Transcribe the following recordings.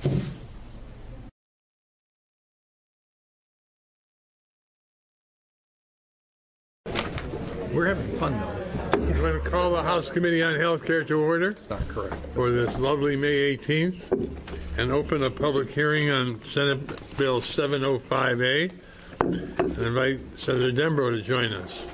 We're having fun, though. I'm going to call the House Committee on Health Care to order. It's not correct. For this lovely May 18th, and open a public hearing on Senate Bill 705A, and invite Senator Dembro to join us.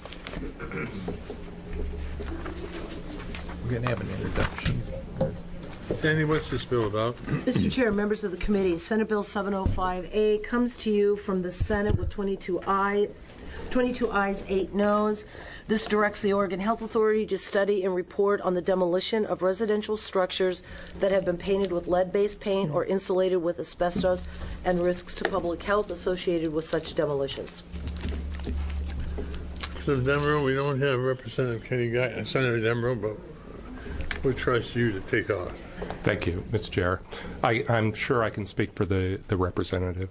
We're going to have an introduction. Sandy, what's this bill about? Mr. Chair, members of the committee, Senate Bill 705A comes to you from the Senate with 22 ayes, 8 noes. This directs the Oregon Health Authority to study and report on the demolition of residential structures that have been painted with lead-based paint or insulated with asbestos and risks to public health associated with such demolitions. Senator Dembro, we don't have Representative Senator Dembro, but we'll trust you to take off. Thank you, Mr. Chair. I'm sure I can speak for the representative.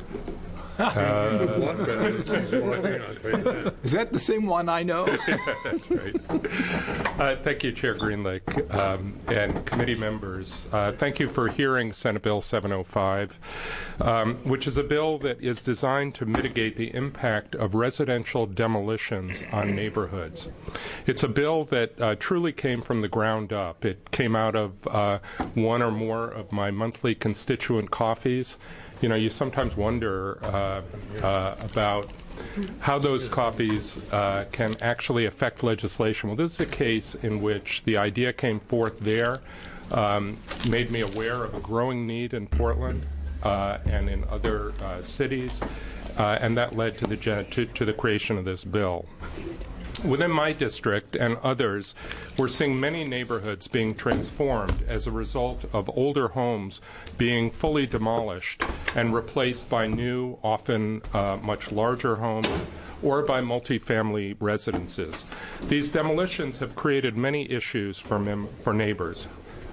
Is that the same one I know? That's right. Thank you, Chair Greenlake, and committee members. Thank you for hearing Senate Bill 705, which is a bill that is designed to mitigate the impact of residential demolitions on neighborhoods. It's a bill that truly came from the ground up. It came out of one or more of my monthly constituent coffees. You know, you sometimes wonder about how those coffees can actually affect legislation. Well, this is a case in which the idea came forth there, made me aware of a growing need in Portland and in other cities, and that led to the creation of this bill. Within my district and others, we're seeing many neighborhoods being transformed as a result of older homes being fully demolished and replaced by new, often much larger homes, or by multifamily residences. These demolitions have created many issues for neighbors.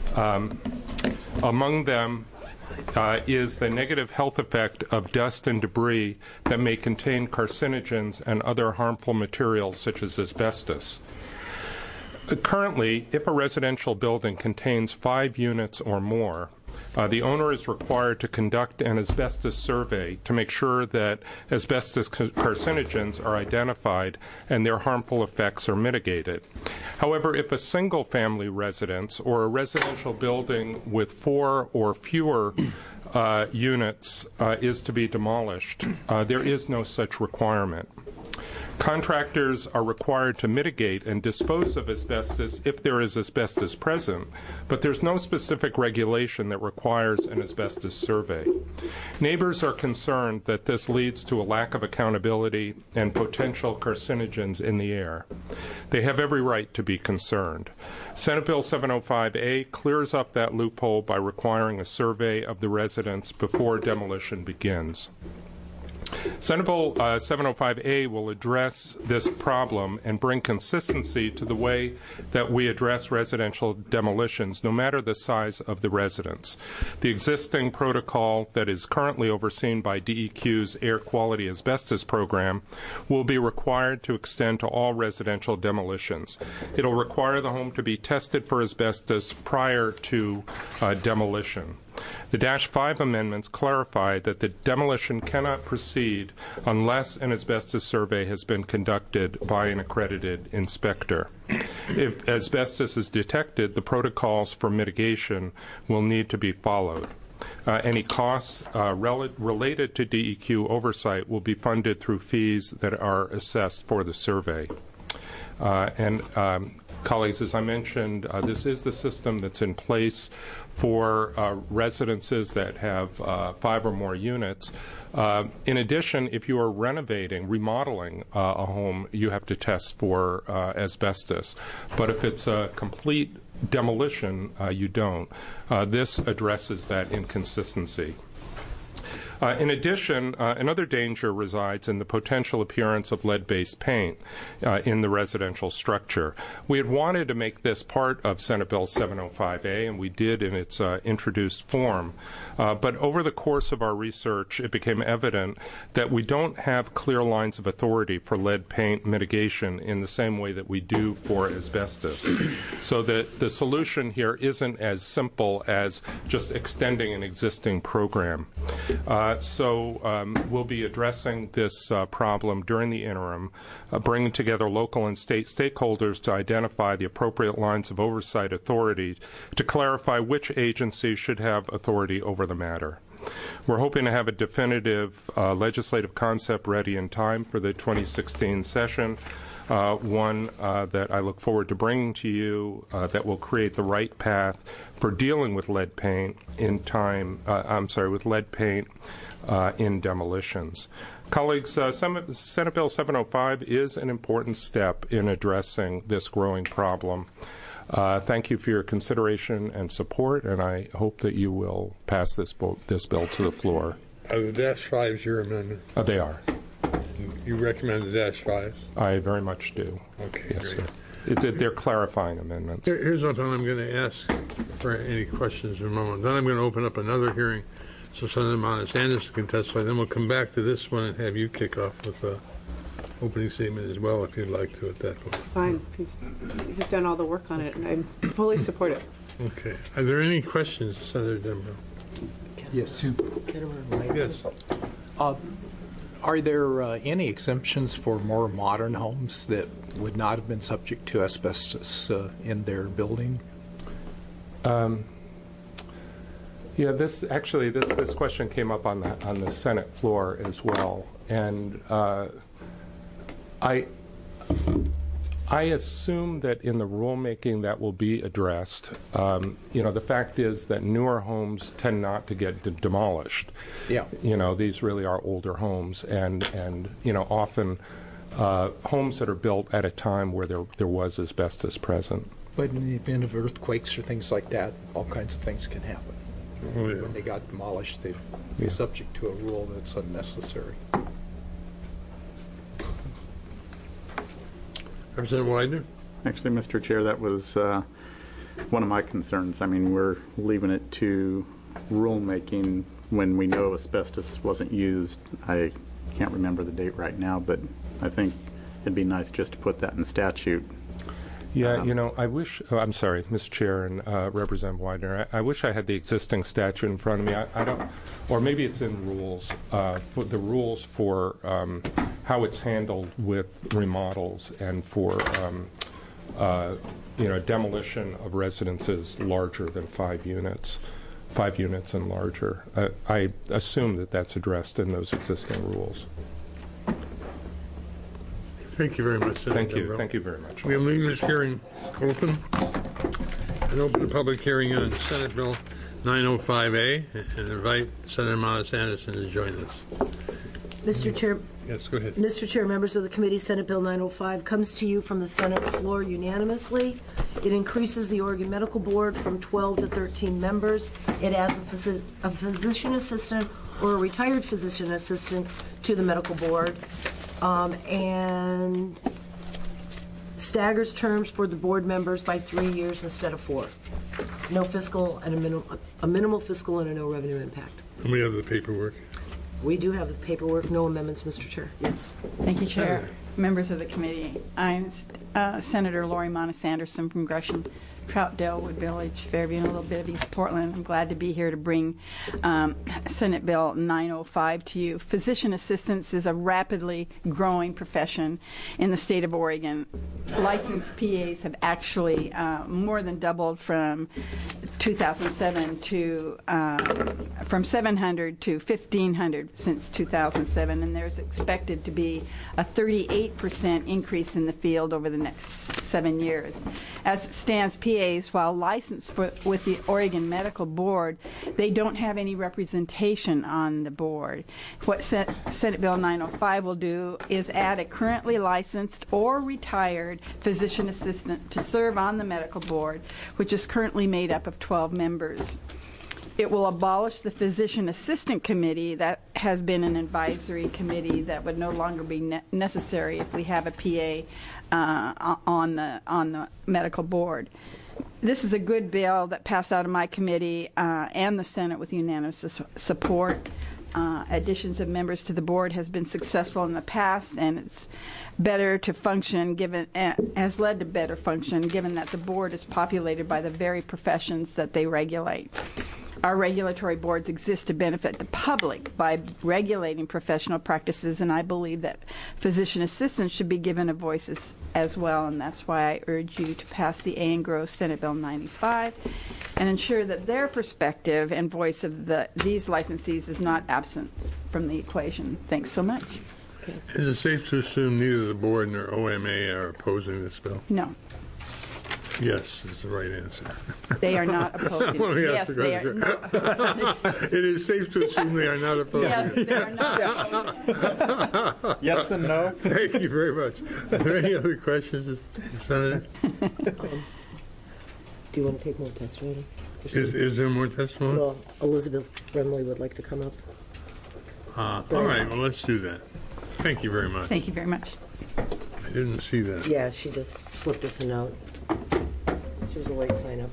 Among them is the negative health effect of dust and debris that may contain carcinogens and other harmful materials such as asbestos. Currently, if a residential building contains 5 units or more, the owner is required to conduct an asbestos survey to make sure that asbestos carcinogens are identified and their harmful effects are mitigated. However, if a single-family residence or a residential building with 4 or fewer units is to be demolished, there is no such requirement. Contractors are required to mitigate and dispose of asbestos if there is asbestos present, but there's no specific regulation that requires an asbestos survey. Neighbors are concerned that this leads to a lack of accountability and potential carcinogens in the air. They have every right to be concerned. Senate Bill 705A clears up that loophole by requiring a survey of the residents before demolition begins. Senate Bill 705A will address this problem and bring consistency to the way that we address residential demolitions, no matter the size of the residence. The existing protocol that is currently overseen by DEQ's Air Quality Asbestos Program will be required to extend to all residential demolitions. It will require the home to be tested for asbestos prior to demolition. The -5 amendments clarify that the demolition cannot proceed unless an asbestos survey has been conducted by an accredited inspector. If asbestos is detected, the protocols for mitigation will need to be followed. Any costs related to DEQ oversight will be funded through fees that are assessed for the survey. Colleagues, as I mentioned, this is the system that's in place for residences that have 5 or more units. In addition, if you are remodeling a home, you have to test for asbestos. But if it's a complete demolition, you don't. This addresses that inconsistency. In addition, another danger resides in the potential appearance of lead-based paint in the residential structure. We had wanted to make this part of Senate Bill 705A, and we did in its introduced form. But over the course of our research, it became evident that we don't have clear lines of authority for lead paint mitigation in the same way that we do for asbestos. So that the solution here isn't as simple as just extending an existing program. So we'll be addressing this problem during the interim, bringing together local and state stakeholders to identify the appropriate lines of oversight authority to clarify which agencies should have authority over the matter. We're hoping to have a definitive legislative concept ready in time for the 2016 session, one that I look forward to bringing to you that will create the right path for dealing with lead paint in time, with lead paint in demolitions. Colleagues, Senate Bill 705 is an important step in addressing this growing problem. Thank you for your consideration and support, and I hope that you will pass this bill to the floor. Are the -5s your amendment? They are. You recommend the -5s? I very much do. Okay, yes, great. Sir. They're clarifying amendments. Here's what I'm going to ask for any questions in a moment. Then I'm going to open up another hearing so Senator Monis Anderson can testify. Then we'll come back to this one and have you kick off with an opening statement as well, if you'd like to at that point. Fine. You've done all the work on it, and I'm fully supportive. Okay. Are there any questions, Senator Denbrough? Yes. Yes. Are there any exemptions for more modern homes that would not have been subject to asbestos in their building? Yeah, this question came up on the Senate floor as well, and I assume that in the rulemaking that will be addressed. The fact is that newer homes tend not to get demolished. Yeah. These really are older homes, and often homes that are built at a time where there was asbestos present. But in the event of earthquakes or things like that, all kinds of things can happen. Oh, yeah. When they got demolished, they were subject to a rule that's unnecessary. Representative Widener? Actually, Mr. Chair, that was one of my concerns. I mean, we're leaving it to rulemaking when we know asbestos wasn't used. I can't remember the date right now, but I think it'd be nice just to put that in statute. Yeah, I wish, I'm sorry, Mr. Chair and Representative Widener, I wish I had the existing statute in front of me. I don't, or maybe it's in rules, for the rules for how it's handled with remodels and for, demolition of residences larger than 5 units and larger. I assume that that's addressed in those existing rules. Thank you very much, Senator Thank you. Denbrough. Thank you very much. We'll leave this hearing open and open the public hearing on Senate Bill 905A and invite Senator Monis Anderson to join us. Mr. Chair, Yes, go ahead. Mr. Chair, members of the committee, Senate Bill 905 comes to you from the Senate floor unanimously. It increases the Oregon Medical Board from 12 to 13 members. It adds a physician assistant or a retired physician assistant to the medical board, and staggers terms for the board members by 3 years instead of 4. No fiscal and a minimal fiscal and a no revenue impact. And we have the paperwork. We do have the paperwork. No amendments, Mr. Chair. Yes. Thank you, Chair. Members of the committee, I'm Senator Lori Monis Anderson from Gresham, Troutdale, Wood Village, Fairview, and a little bit of East Portland. I'm glad to be here to bring Senate Bill 905 to you. Physician assistants is a rapidly growing profession in the state of Oregon. Licensed PAs have actually more than doubled from 2007 to from 700 to 1,500 since 2007, and there's expected to be a 38% increase in the field over the next 7 years. As it stands, PAs, while licensed with the Oregon Medical Board, they don't have any representation on the board. What Senate Bill 905 will do is add a currently licensed or retired physician assistant to serve on the medical board, which is currently made up of 12 members. It will abolish the physician assistant committee that has been an advisory committee that would no longer be necessary if we have a PA on the medical board. This is a good bill that passed out of my committee and the Senate with unanimous support. Additions of members to the board has been successful in the past, and it's better to function has led to better function given that the board is populated by the very professions that they regulate. Our regulatory boards exist to benefit the public by regulating professional practices, and I believe that physician assistants should be given a voice as well, and that's why I urge you to pass the A. and Gross Senate Bill 95 and ensure that their perspective and voice of these licensees is not absent from the equation. Thanks so much. Okay. Is it safe to assume neither the board nor OMA are opposing this bill? No. Yes, is the right answer. They are not opposing. Let me Yes, ask the they are. question. No. It is safe to assume they are not opposing. Yes, they are not opposing. Yes and no? Thank you very much. Are there any other questions, Senator? Do you want to take more testimony? Is there more testimony? Well, Elizabeth Remley would like to come up. All right, well, let's do that. Thank you very much. Thank you very much. I didn't see that. Yeah, she just slipped us a note. She was a late sign-up.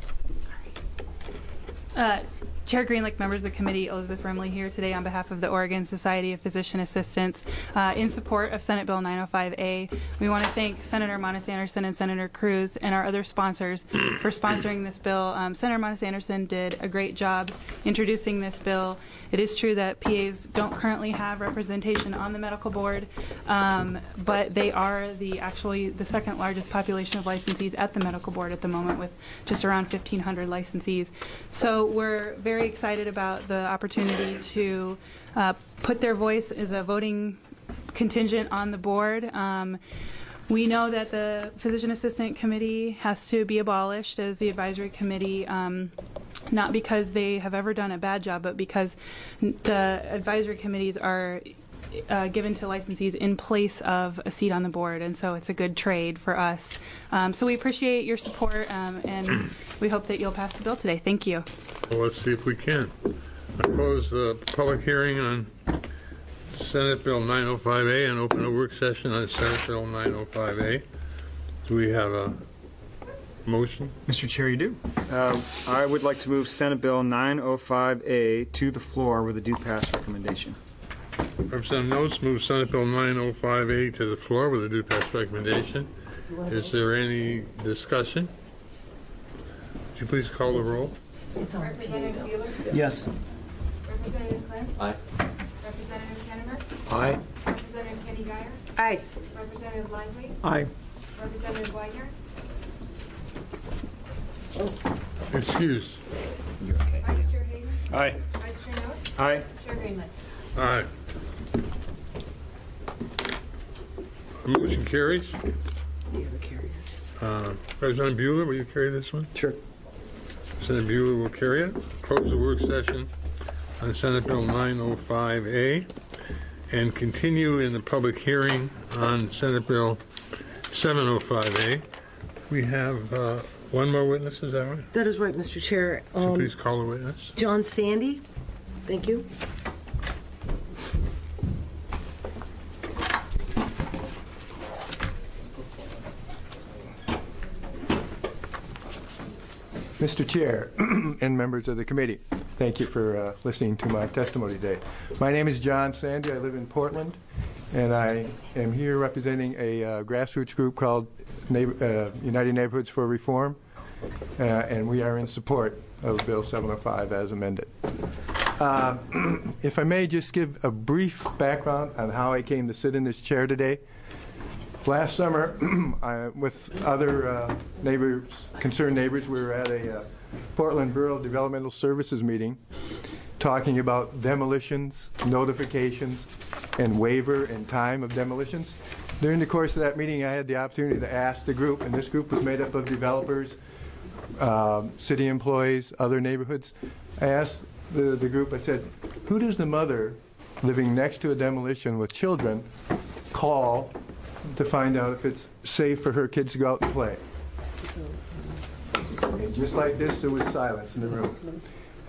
Chair Greenlick, members of the committee, Elizabeth Remley here today on behalf of the Oregon Society of Physician Assistants in support of Senate Bill 905A. We want to thank Senator Monis-Anderson and Senator Cruz and our other sponsors for sponsoring this bill. Senator Monis-Anderson did a great job introducing this bill. It is true that PAs don't currently have representation on the medical board, but they are actually the second largest population of licensees at the medical board at the moment, with just around 1,500 licensees. So we're very excited about the opportunity to put their voice as a voting contingent on the board. We know that the Physician Assistant Committee has to be abolished as the advisory committee, not because they have ever done a bad job, but because the advisory committees are given to licensees in place of a seat on the board, and so it's a good trade for us. So we appreciate your support, and we hope that you'll pass the bill today. Thank you. Well, let's see if we can. I close the public hearing on Senate Bill 905A and open a work session on Senate Bill 905A. Do we have a motion? Mr. Chair, you do. I would like to move Senate Bill 905A to the floor with a due pass recommendation. Representative Notes moves Senate Bill 905A to the floor with a due pass recommendation. Is there any discussion? Would you please call the roll? Representative Bueller? Yes. Representative Klim? Aye. Representative Kennemer? Aye. Representative Kenny Geyer? Aye. Representative Lively? Aye. Representative Wagner? Excused. Vice Chair Hayden? Aye. Vice Chair Notes? Aye. Chair Greenlight? Aye. The motion carries. President Bueller, will you carry this one? Sure. Senator Bueller will carry it. Close the work session on Senate Bill 905A and continue in the public hearing on Senate Bill 705A. We have one more witness, is that right? That is right, Mr. Chair. Would you please call the witness? John Sandy. Thank you. Mr. Chair and members of the committee, thank you for listening to my testimony today. My name is John Sandy. I live in Portland, and I am here representing a grassroots group called United Neighborhoods for Reform, and we are in support of Bill 705 as amended. If I may just give a brief background on how I came to sit in this chair today. Last summer, with other concerned neighbors, we were at a Portland Rural Developmental Services meeting talking about demolitions, notifications, and waiver and time of demolitions. During the course of that meeting, I had the opportunity to ask the group, and this group was made up of developers, city employees, other neighborhoods. I asked the group, I said, who does the mother living next to a demolition with children call to find out if it's safe for her kids to go out and play? And just like this, there was silence in the room.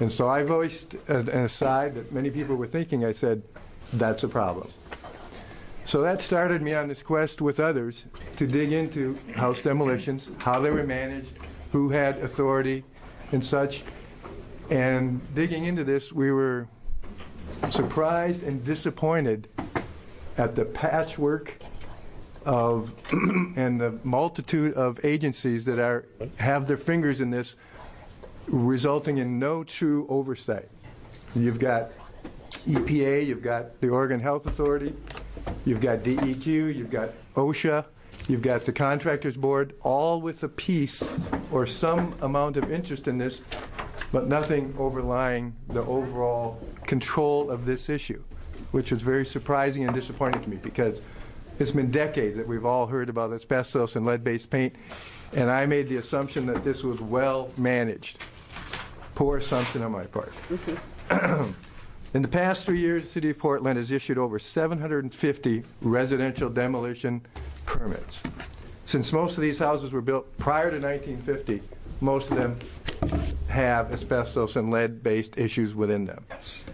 And so I voiced an aside that many people were thinking. I said, that's a problem. So that started me on this quest with others to dig into house demolitions, how they were managed, who had authority and such. And digging into this, we were surprised and disappointed at the patchwork of and the multitude of agencies that have their fingers in this, resulting in no true oversight. You've got EPA, you've got the Oregon Health Authority, you've got DEQ, you've got OSHA, you've got the Contractors Board, all with a piece or some amount of interest in this, but nothing overlying the overall control of this issue, which was very surprising and disappointing to me because it's been decades that we've all heard about asbestos and lead-based paint, and I made the assumption that this was well managed. Poor assumption on my part. In the past 3 years, the City of Portland has issued over 750 residential demolition permits. Since most of these houses were built prior to 1950, most of them have asbestos and lead-based issues within them.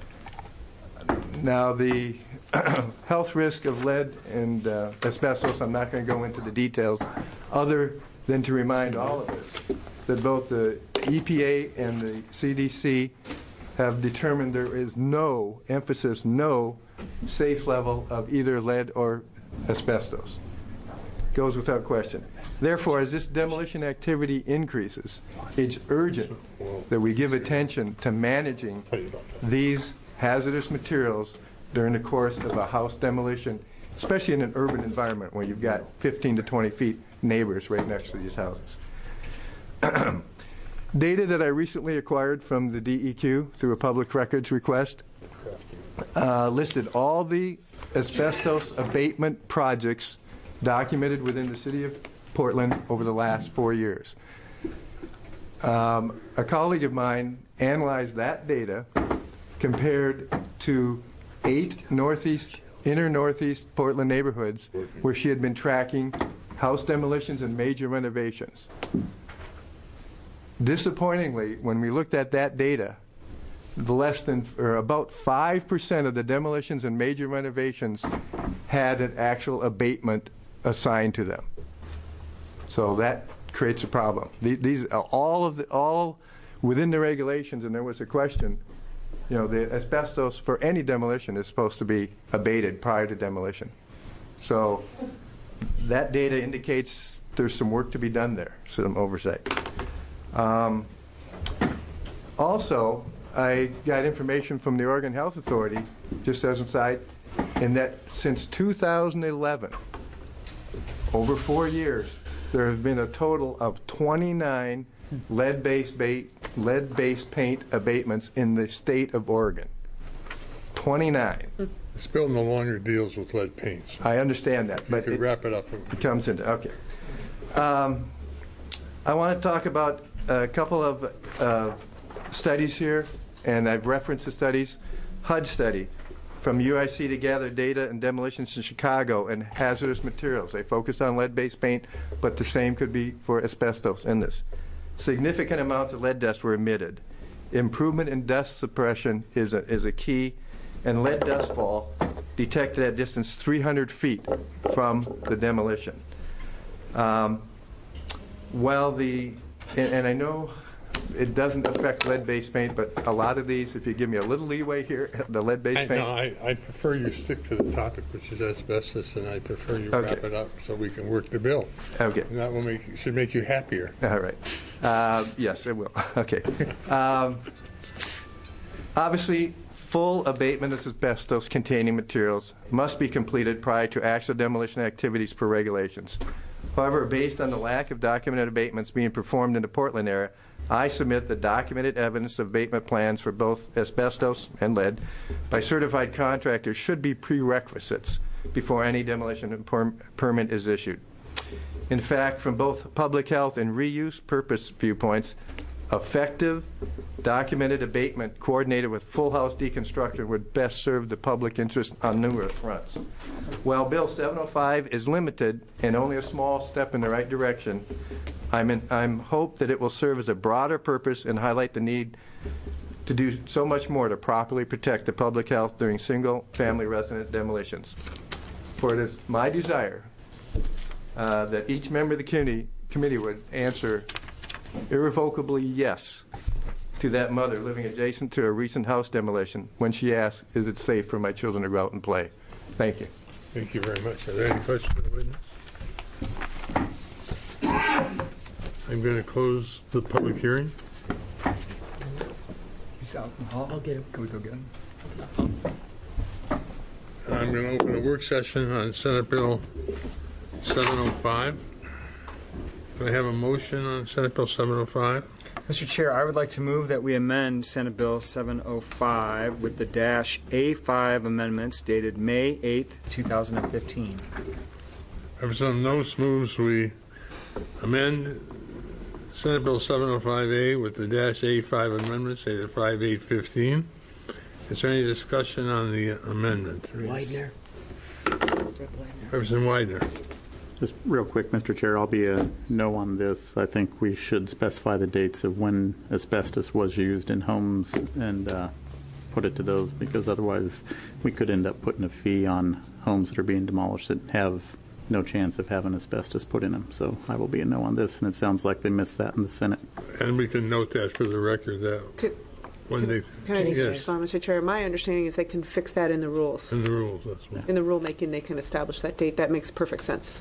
Now, the health risk of lead and asbestos, I'm not going to go into the details, other than to remind all of us that both the EPA and the CDC have determined there is no, emphasis, no safe level of either lead or asbestos. Goes without question. Therefore, as this demolition activity increases, it's urgent that we give attention to managing these hazardous materials during the course of a house demolition, especially in an urban environment where you've got 15 to 20 feet neighbors right next to these houses. Data that I recently acquired from the DEQ through a public records request listed all the asbestos abatement projects documented within the City of Portland over the last 4 years. A colleague of mine analyzed that data compared to 8 inner northeast Portland neighborhoods where she had been tracking house demolitions and major renovations. Disappointingly, when we looked at that data, about 5% of the demolitions and major renovations had an actual abatement assigned to them. So that creates a problem. These are all within the regulations, and there was a question. You know, the asbestos for any demolition is supposed to be abated prior to demolition. So that data indicates there's some work to be done there, some oversight. Also, I got information from the Oregon Health Authority, just as an aside, in that since 2011, over 4 years, there have been a total of 29 lead-based paint abatements in the state of Oregon. 29. This bill no longer deals with lead paints. I understand that, but it wrap it up. It comes into okay. I want to talk about a couple of studies here, and I've referenced the studies. HUD study from UIC to gather data and demolitions in Chicago and hazardous materials. They focused on lead-based paint, but the same could be for asbestos in this. Significant amounts of lead dust were emitted. Improvement in dust suppression is a key, and lead dust fall detected at distance 300 feet from the demolition. And I know it doesn't affect lead-based paint, but a lot of these, if you give me a little leeway here, the lead-based paint. No, I prefer you stick to the topic, which is asbestos, and I prefer you wrap it up so we can work the bill. Okay. And that should make you happier. All right. Yes, it will. Okay. Obviously, full abatement of asbestos-containing materials must be completed prior to actual demolition activities per regulations. However, based on the lack of documented abatements being performed in the Portland area, I submit that documented evidence of abatement plans for both asbestos and lead by certified contractors should be prerequisites before any demolition permit is issued. In fact, from both public health and reuse purpose viewpoints, effective documented abatement coordinated with full house deconstruction would best serve the public interest on numerous fronts. While Bill 705 is limited and only a small step in the right direction, I'm hope that it will serve as a broader purpose and highlight the need to do so much more to properly protect the public health during single-family resident demolitions. For it is my desire that each member of the committee would answer irrevocably yes to that mother living adjacent to a recent house demolition when she asks, is it safe for my children to go out and play? Thank you. Thank you very much. Are there any questions for the witness? I'm going to close the public hearing. He's out in the hall. I'll get him. Can we go get him? I'm going to open a work session on Senate Bill 705. Do I have a motion on Senate Bill 705? Mr. Chair, I would like to move that we amend Senate Bill 705 with the -A5 amendments dated May 8th, 2015. Representative Noce moves we amend Senate Bill 705A with the -A5 amendments dated 5/8/15. Is there any discussion on the amendment? Widener. Representative Widener. Just real quick, Mr. Chair, I'll be a no on this. I think we should specify the dates of when asbestos was used in homes and put it to those, because otherwise we could end up putting a fee on homes that are being demolished that have no chance of having asbestos put in them. So I will be a no on this, and it sounds like they missed that in the Senate. And we can note that for the record that when they... Can I just Yes, respond, Mr. Chair? My understanding is they can fix that in the rules. in the rules, that's what. In the rulemaking, they can establish that date. That makes perfect sense.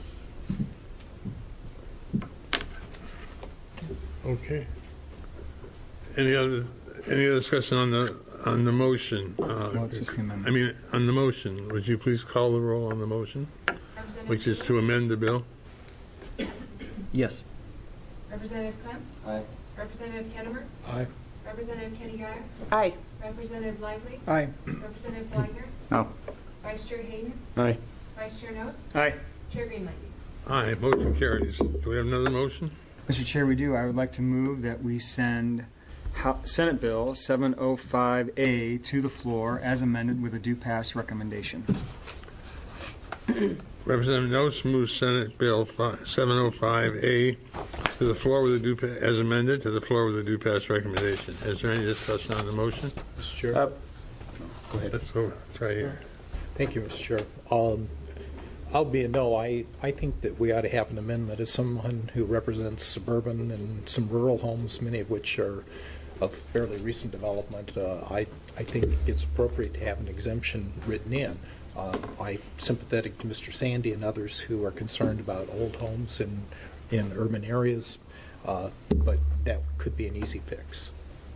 Okay. Any other discussion on the motion? Well, it's just the amendment. I mean, on the motion, would you please call the roll on the motion, which is to amend the bill? Yes. Representative Klemp? Aye. Representative Kettemer? Aye. Representative Kenny Guyer? Aye. Representative Lively? Aye. Representative Widener? No. Vice Chair Hayden? Aye. Vice Chair Noce? Aye. Chair Greenlee? Aye, motion carries. Do we have another motion? Mr. Chair, we do. I would like to move that we send Senate Bill 705A to the floor as amended with a due pass recommendation. Representative Noce moves Senate Bill 705A to the floor with a as amended to the floor with a due pass recommendation. Is there any discussion on the motion? Mr. Chair. Go ahead. Let's go. Try here. Thank you, Mr. Chair. I'll be a no. I think that we ought to have an amendment as someone who represents suburban and some rural homes, many of which are of fairly recent development. I think it's appropriate to have an exemption written in. I'm sympathetic to Mr. Sandy and others who are concerned about old homes in urban areas, but that could be an easy fix.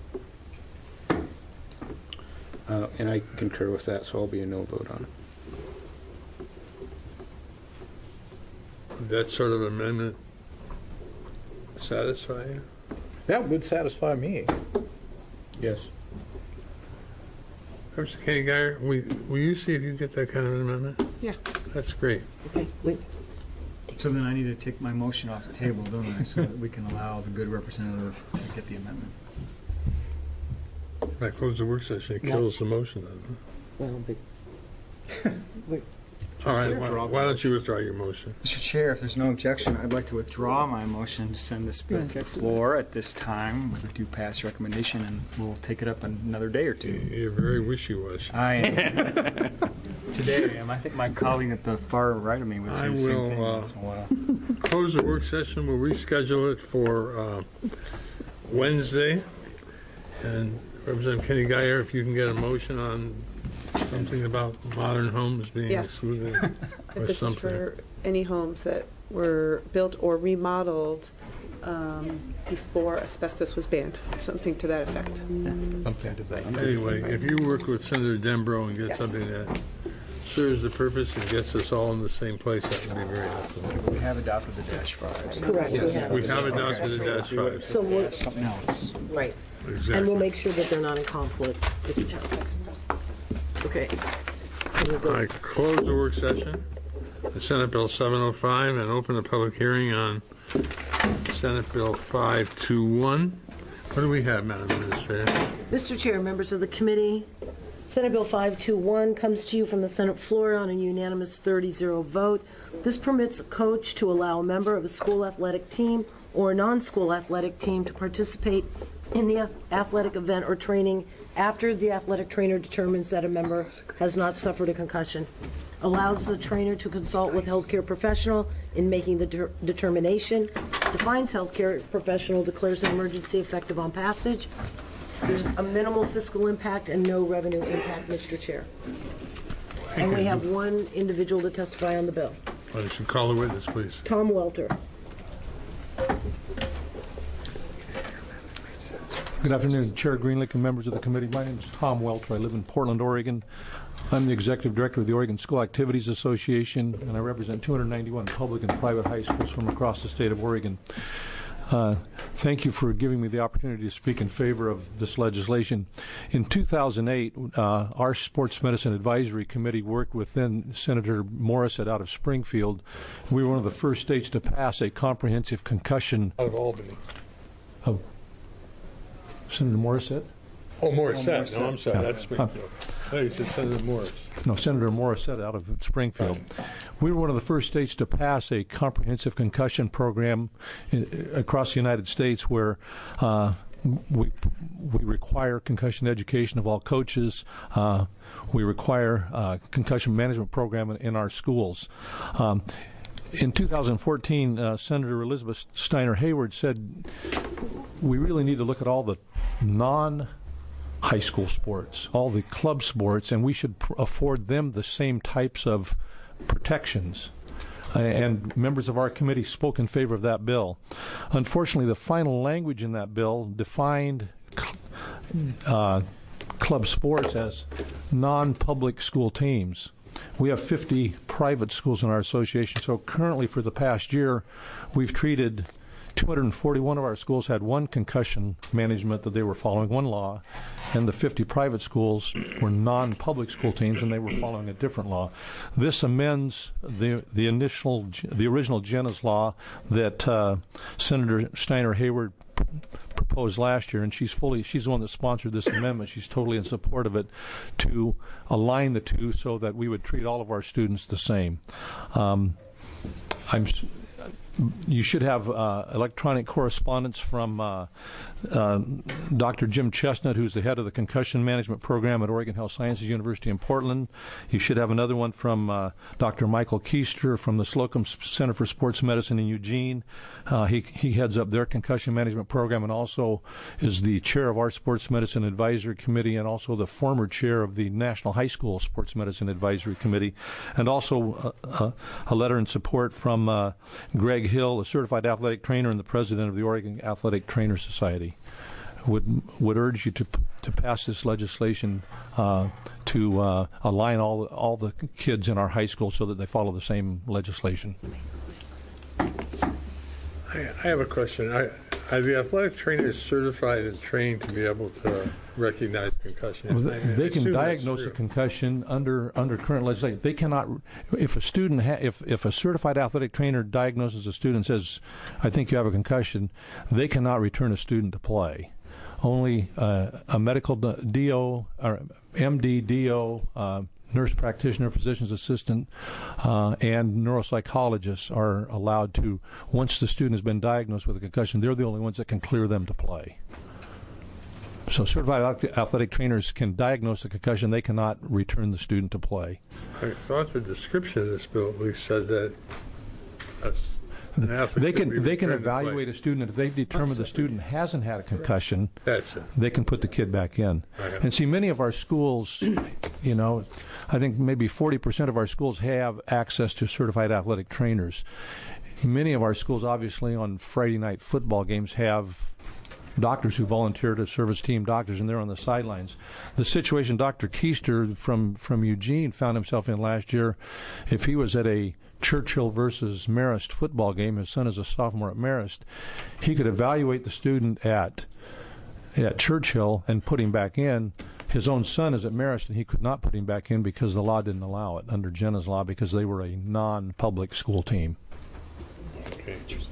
And I concur with that, so I'll be a no vote on it. That sort of amendment satisfy you? That would satisfy me. Yes. Mr. Kenny Guyer, will you see if you get that kind of an amendment? Yeah. That's great. Okay, wait. So then I need to take my motion off the table, don't I, so that we can allow the good representative to get the amendment. If I close the work session, it kills the motion then. Well, but All right, why don't you withdraw your motion? Mr. Chair, if there's no objection, I'd like to withdraw my motion to send this bill to the floor at this time with a due pass recommendation, and we'll take it up another day or two. You're very wishy-washy. I am. Today I am. I think my colleague at the far right of me would say the same thing once in a while. Close the work session. We'll reschedule it for Wednesday. And Representative Kenny Guyer, if you can get a motion on something about modern homes being excluded or This something. is for any homes that were built or remodeled before asbestos was banned, something to that effect. Something to that. Anyway, if you work with Senator Dembro and get Yes. something that serves the purpose and gets us all in the same place, that would be very helpful. We have adopted the -5. So correct. Yes. We have adopted the -5. So we'll, something else. right, and we'll Exactly. make sure that they're not in conflict with each other. Okay. And we'll go- I close the work session, the Senate Bill 705, and open the public hearing on Senate Bill 521. What do we have, Madam Administrator? Mr. Chair, members of the committee, Senate Bill 521 comes to you from the Senate floor on a unanimous 30-0 vote. This permits a coach to allow a member of a school athletic team or a non-school athletic team to participate in the athletic event or training after the athletic trainer determines that a member has not suffered a concussion, allows the trainer to consult with healthcare professional in making the determination, defines healthcare professional, declares an emergency effective on passage. There's a minimal fiscal impact and no revenue impact, Mr. Chair. And we have one individual to testify on the bill. You should call the witness, please. Tom Welter. Good afternoon, Chair Greenlick and members of the committee. My name is Tom Welter. I live in Portland, Oregon. I'm the executive director of the Oregon School Activities Association, and I represent 291 public and private high schools from across the state of Oregon. Thank you for giving me the opportunity to speak in favor of this legislation. In 2008, our Sports Medicine Advisory Committee worked within Senator Morissette out of Springfield. We were one of the first states to pass a comprehensive concussion. Out of Albany. Oh, Senator Morissette? Oh, Morissette. No, I'm sorry. That's Springfield. Oh, you said Senator Morris. No, Senator Morissette out of Springfield. Right. We were one of the first states to pass a comprehensive concussion program across the United States where we require concussion education of all coaches. We require a concussion management program in our schools. In 2014, Senator Elizabeth Steiner Hayward said we really need to look at all the non-high school sports, all the club sports, and we should afford them the same types of protections. And members of our committee spoke in favor of that bill. Unfortunately, the final language in that bill defined club sports as non-public school teams. We have 50 private schools in our association, so currently for the past year, we've treated 241 of our schools had one concussion management that they were following one law, and the 50 private schools were non-public school teams and they were following a different law. This amends the original Jenna's law that Senator Steiner Hayward proposed last year, and she's the one that sponsored this amendment. She's totally in support of it to align the two so that we would treat all of our students the same. You should have electronic correspondence from Dr. Jim Chestnut, who's the head of the concussion management program at Oregon Health Sciences University in Portland. You should have another one from Dr. Michael Keister from the Slocum Center for Sports Medicine in Eugene. He heads up their concussion management program and also is the chair of our Sports Medicine Advisory Committee and also the former chair of the National High School Sports Medicine Advisory Committee. And also a letter in support from Greg Hill, a certified athletic trainer and the president of the Oregon Athletic Trainer Society. Would urge you to pass this legislation to align all the kids in our high school so that they follow the same legislation. I have a question. Are the athletic trainers certified and trained to be able to recognize concussion? They can diagnose a concussion under current legislation. They cannot, if a student, if a certified athletic trainer diagnoses a student and says, "I think you have a concussion," they cannot return a student to play. Only a medical DO or MD, DO, nurse practitioner, physician's assistant, and neuropsychologists are allowed to, once the student has been diagnosed with a concussion, they're the only ones that can clear them to play. So certified athletic trainers can diagnose a concussion. They cannot return the student to play. I thought the description of this bill at least said that an athlete they can evaluate a student. If they've determined the student hasn't had a concussion, they can put the kid back in. And see, many of our schools, I think maybe 40% of our schools have access to certified athletic trainers. Many of our schools, obviously, on Friday night football games have doctors who volunteer to serve as team doctors, and they're on the sidelines. The situation Dr. Keister from Eugene found himself in last year, if he was at a Churchill versus Marist football game, his son is a sophomore at Marist, he could evaluate the student at Churchill and put him back in. His own son is at Marist, and he could not put him back in because the law didn't allow it under Jenna's law because they were a non-public school team. Okay, interesting.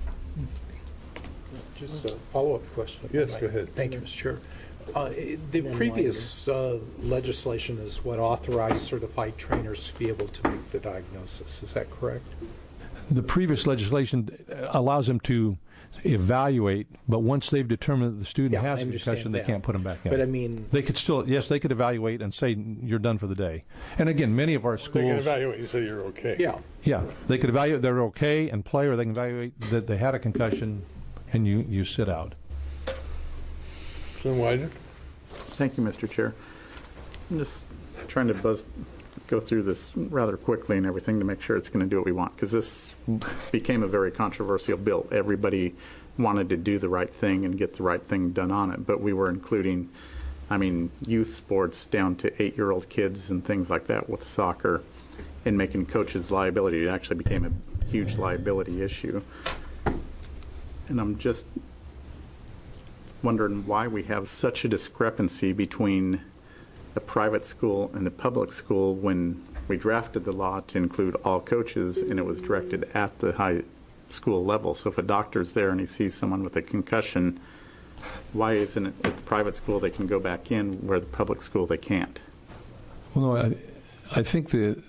Just a follow-up question. Yes, go ahead. Thank you, Mr. Chair. The previous legislation is what authorized certified trainers to be able to make the diagnosis. Is that correct? The previous legislation allows them to evaluate, but once they've determined that the student Yeah, has I a understand concussion, they that. can't put them back in. But I mean, They could still, yes, they could evaluate and say, you're done for the day. And again, many of our They can schools, evaluate and say you're okay. yeah. yeah, they could evaluate they're okay and play, or they can evaluate that they had a concussion and you sit out. Senator Widener? Thank you, Mr. Chair. I'm just trying to go through this rather quickly and everything to make sure it's going to do what we want, because this became a very controversial bill. Everybody wanted to do the right thing and get the right thing done on it, but we were including, youth sports down to 8-year-old kids and things like that with soccer, and making coaches liability. It actually became a huge liability issue. And I'm just wondering why we have such a discrepancy between the private school and the public school when we drafted the law to include all coaches, and it was directed at the high school level. So if a doctor's there and he sees someone with a concussion, why isn't it at the private school they can go back in where the public school they can't? Well, no, I think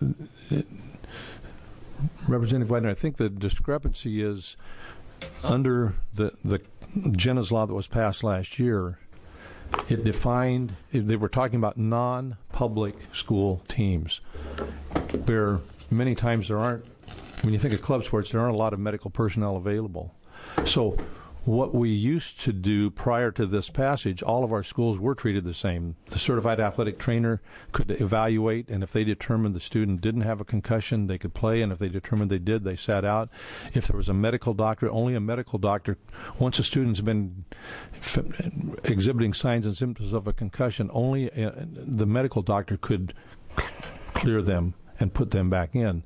Representative Widener, I think the discrepancy is under the Jenna's law that was passed last year. It defined, they were talking about non-public school teams, where many times there aren't, when you think of club sports, there aren't a lot of medical personnel available. So what we used to do prior to this passage, all of our schools were treated the same. The certified athletic trainer could evaluate, and if they determined the student didn't have a concussion, they could play, and if they determined they did, they sat out. If there was a medical doctor, only a medical doctor, once a student's been exhibiting signs and symptoms of a concussion, only the medical doctor could clear them and put them back in.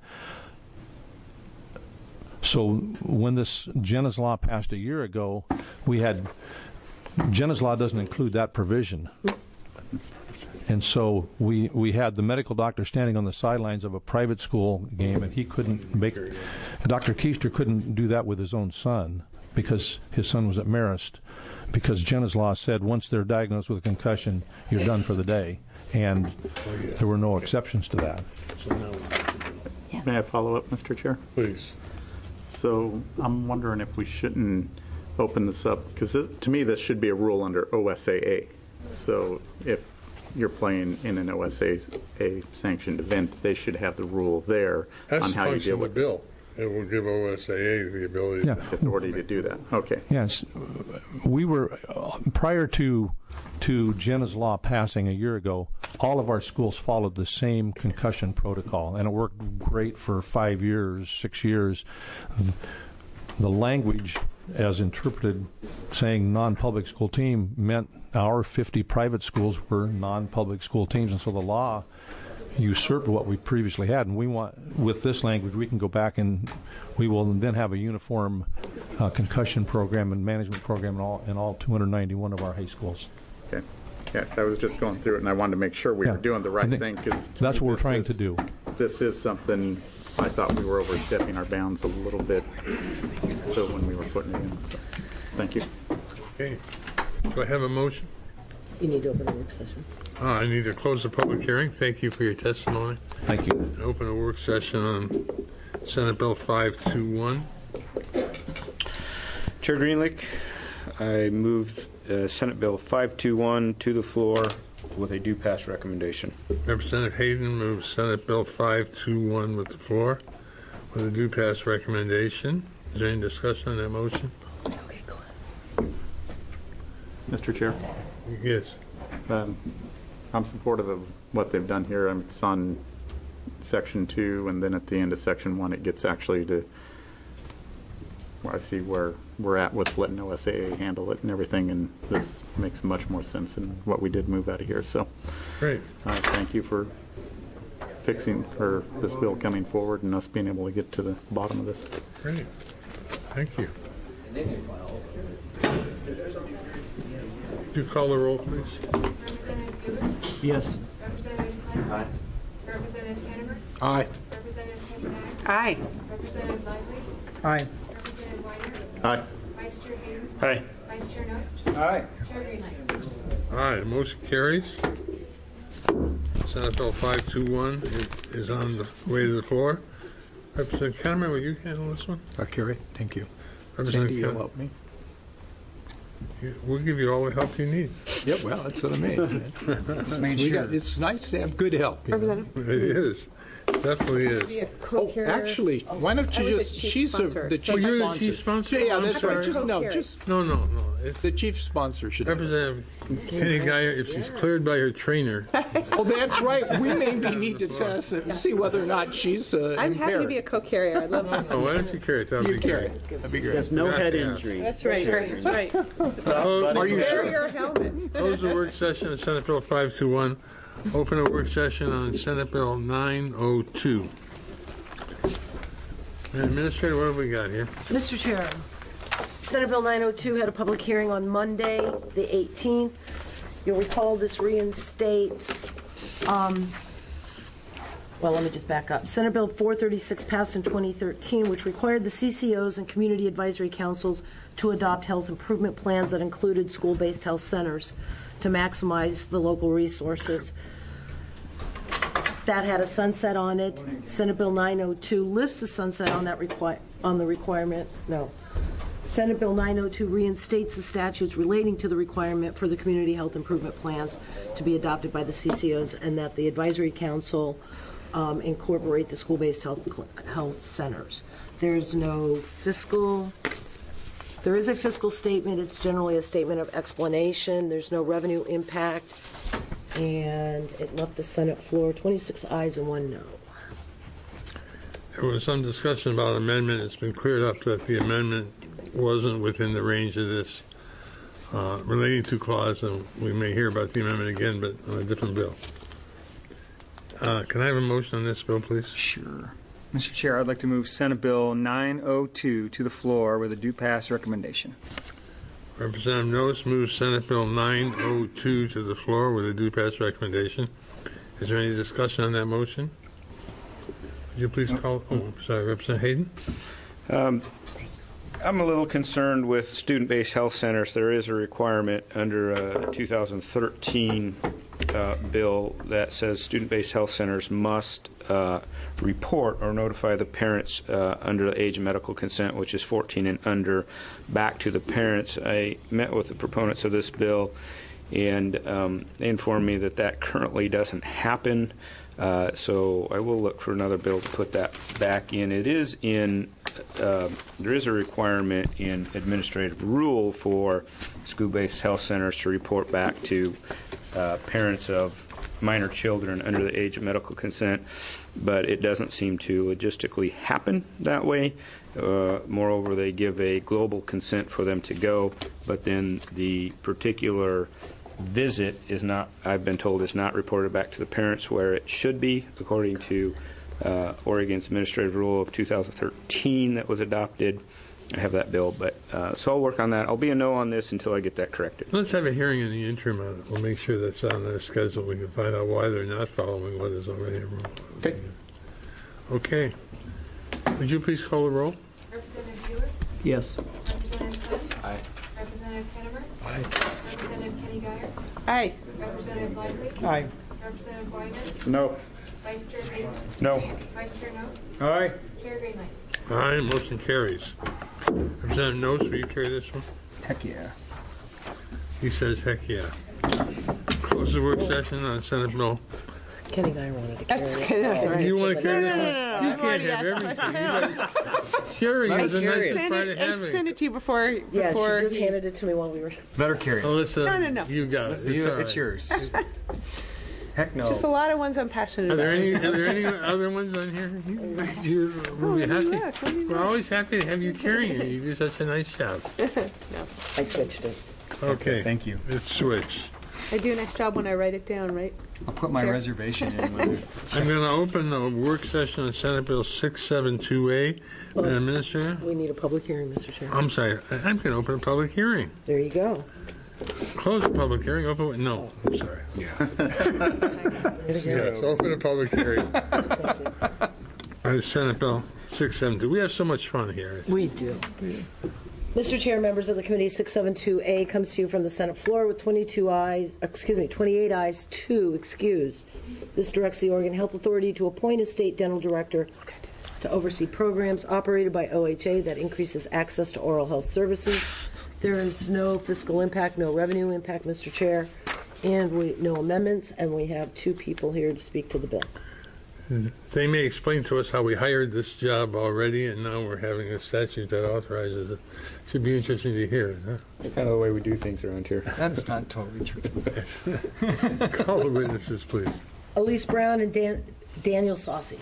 So when this Jenna's law passed a year ago, Jenna's law doesn't include that provision. And so we had the medical doctor standing on the sidelines of a private school game, and he couldn't Dr. Keister couldn't do that with his own son because his son was at Marist, because Jenna's law said once they're diagnosed with a concussion, you're done for the day. And there were no exceptions to that. May I follow up, Mr. Chair? Please. So I'm wondering if we shouldn't open this up, because to me this should be a rule under OSAA. So if you're playing in an OSAA sanctioned event, they should have the rule there on how you deal with the bill. It will give OSAA the ability, authority to do that. Okay. Yes, we were prior to Jenna's law passing a year ago. All of our schools followed the same concussion protocol, and it worked great for 5 years, 6 years. The language, as interpreted, saying non-public school team meant our 50 private schools were non-public school teams, and so the law usurped what we previously had. And we want, with this language, we can go back and we will then have a uniform concussion program and management program in all 291 of our high schools. Okay. Yeah, I was just going through it, and I wanted to make sure we were doing the right thing, because that's what we're trying to do. This is something I thought we were overstepping our bounds a little bit. So when we were putting it in, so thank you. Okay. Do I have a motion? You need to open a work session. I need to close the public hearing. Thank you for your testimony. Thank you. And open a work session on Senate Bill 521. Chair Greenlick, I moved Senate Bill 521 to the floor with a due pass recommendation. Representative Hayden moves Senate Bill 521 with the floor with a due pass recommendation. Is there any discussion on that motion? Mr. Chair? Yes. I'm supportive of what they've done here. It's on Section 2, and then at the end of Section 1, it gets actually to where I see where we're at with letting OSAA handle it and everything, and this makes much more sense than what we did move out of here. So, great. Thank you for fixing this bill coming forward and us being able to get to the bottom of this. Great. Thank you. Would you call the roll, please? Representative Gibbons? Yes. Representative Clem? Aye. Representative Canterbury? Aye. Representative Hagenad? Aye. Representative Lively? Aye. Representative Weiner? Aye. Vice Chair Hayden? Aye. Vice Chair Nost? Aye. Chair Greenlight? Aye. The motion carries. Senate Bill 521 is on the way to the floor. Representative Canterbury, will you handle this one? Carrie, thank you. Representative Sandy, you'll Canterbury. help me. We'll give you all the help you need. Yeah, well, that's what I mean. It's nice to have good help. You know? Representative? It is. Definitely is. Actually, why don't you just? She's the chief you're the sponsor. chief sponsor? Yeah, I'm that's sorry. right. Just no. No. It's The chief sponsor should. Representative Kenny Geyer, if she's cleared by her trainer. Oh, that's right. We maybe need to test and see whether or not she's I'm happy to be a co-carrier. I love that. Oh, why don't you carry it? That would be great. That'd be great. There's no head injury. That's right. That's right. Are you Wear sure? your helmet. Close the work session on Senate Bill 521. Open a work session on Senate Bill 902. Administrator, what have we got here? Mr. Chair, Senate Bill 902 had a public hearing on Monday, the 18th. You'll recall this reinstates, well, let me just back up. Senate Bill 436 passed in 2013, which required the CCOs and community advisory councils to adopt health improvement plans that included school-based health centers to maximize the local resources. That had a sunset on it. Senate Bill 902 lifts the sunset on that requirement. No. Senate Bill 902 reinstates the statutes relating to the requirement for the community health improvement plans to be adopted by the CCOs, and that the advisory council incorporate the school-based health centers. There's no fiscal. There is a fiscal statement. It's generally a statement of explanation. There's no revenue impact. And it left the Senate floor 26 ayes and 1 no. There was some discussion about amendment. It's been cleared up that the amendment wasn't within the range of this relating to clause, and we may hear about the amendment again, but on a different bill. Can I have a motion on this bill, please? Sure. Mr. Chair, I'd like to move Senate Bill 902 to the floor with a due pass recommendation. Representative Noes moves Senate Bill 902 to the floor with a due pass recommendation. Is there any discussion on that motion? Would you please call? Oh, sorry, Representative Hayden. I'm a little concerned with student-based health centers. There is a requirement under a 2013 bill that says student-based health centers must report or notify the parents under the age of medical consent, which is 14 and under, back to the parents. I met with the proponents of this bill, and they informed me that that currently doesn't happen. So I will look for another bill to put that back in. It is in, there is a requirement in administrative rule for school-based health centers to report back to parents of minor children under the age of medical consent, but it doesn't seem to logistically happen that way. Moreover, they give a global consent for them to go, but then the particular visit is not, I've been told, is not reported back to the parents where it should be, according to Oregon's administrative rule of 2013 that was adopted. I have that bill, but so I'll work on that. I'll be a no on this until I get that corrected. Let's have a hearing in the interim on it. We'll make sure that's on their schedule. We can find out why they're not following what is already a rule. Okay. Okay. Would you please call the roll? Representative Hewitt? Yes. Representative Flynn? Aye. Representative Kennemer? Aye. Representative Kenny Geyer? Aye. Representative Lively? Aye. Representative Weiner? No. Vice Chair Hayden? No. Vice Chair Noes? Aye. Chair Greenlight? Aye, motion carries. Representative Noes, will you carry this one? Heck yeah. He says, heck yeah. Close the work session on Senate Bill. Kenny and I wanted to carry That's it. okay. That's all right. You want to carry this one? No. You I've can't already have asked everything. myself. Sharing is the nicest Send part it, of I having. sent it to you before. Yeah, before she just he- handed it to me while we were. Let her carry it. Alyssa, No. you got it. It's yours. Heck no. It's just a lot of ones I'm passionate Are there about. any other ones on here? We'll be happy. We're always happy to have you carrying it. You do such a nice job. I switched it. Okay. Thank you. It's switched. I do a nice job when I write it down, right? I'll put my reservation in. When I'm going to open the work session on Senate Bill 672A. Madam Administrator? We need a public hearing, Mr. Chairman. I'm sorry. I'm going to open a public hearing. There you go. Close the public hearing. Open. No, I'm sorry. Yes, open a public hearing. Senate Bill 672. We have so much fun here. We do. Mr. Chair, members of the committee, 672A comes to you from the Senate floor with 28 ayes, 2 excused. This directs the Oregon Health Authority to appoint a state dental director to oversee programs operated by OHA that increases access to oral health services There is no fiscal impact, no revenue impact, Mr. Chair, and no amendments, and we have 2 people here to speak to the bill. They may explain to us how we hired this job already, and now we're having a statute that authorizes it. Should be interesting to hear, huh? Kind of the way we do things around here. That's not totally true. Call the witnesses, please. Elise Brown and Daniel Saucy.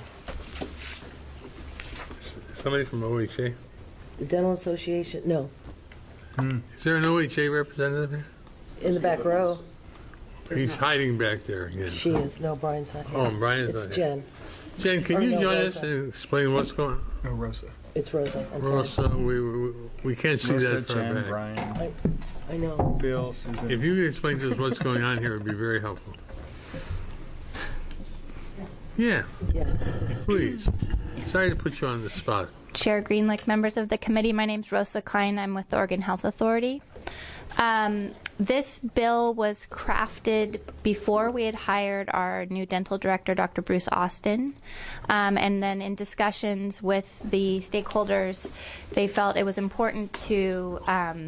Somebody from OHA? The Dental Association, no. Is there an OHA representative here? In the back row. He's hiding back there again. She is. No, Brian's not here. Oh, Brian's it's not here. Jen. Jen, can Or you no, join Rosa. us and explain what's going on? No, Rosa. It's Rosa. I'm Rosa, sorry. we can't see Rosa, that far Jen, back. Brian, I know. Bill, Susan. If you could explain to us what's going on here, it would be very helpful. Yeah, Yeah. please. Sorry to put you on the spot. Chair Greenlick, members of the committee, my name's Rosa Klein. I'm with the Oregon Health Authority. This bill was crafted before we had hired our new dental director, Dr. Bruce Austin. And then in discussions with the stakeholders, they felt it was important to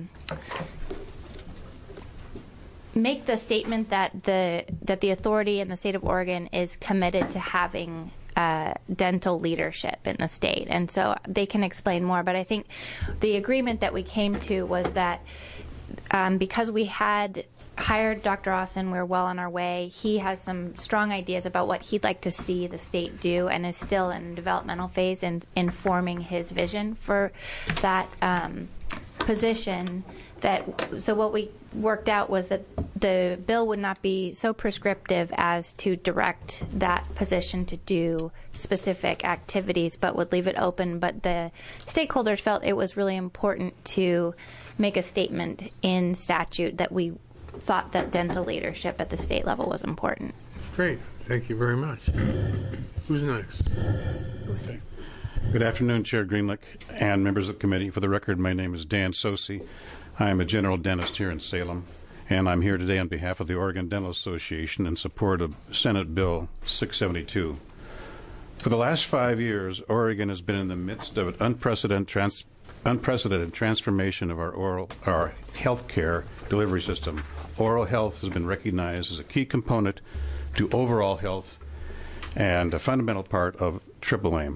make the statement that the authority in the state of Oregon is committed to having dental leadership in the state. And so they can explain more, but I think the agreement that we came to was that because we had hired Dr. Austin, we're well on our way. He has some strong ideas about what he'd like to see the state do and is still in developmental phase and informing his vision for that position. So what we worked out was that the bill would not be so prescriptive as to direct that position to do specific activities, but would leave it open. But the stakeholders felt it was really important to make a statement in statute that we thought that dental leadership at the state level was important. Great. Thank you very much. Who's next? Good afternoon, Chair Greenlick and members of the committee. For the record, my name is Dan Sosi. I am a general dentist here in Salem, and I'm here today on behalf of the Oregon Dental Association in support of Senate Bill 672. For the last 5 years, Oregon has been in the midst of an unprecedented transformation of our health care delivery system. Oral health has been recognized as a key component to overall health and a fundamental part of Triple Aim.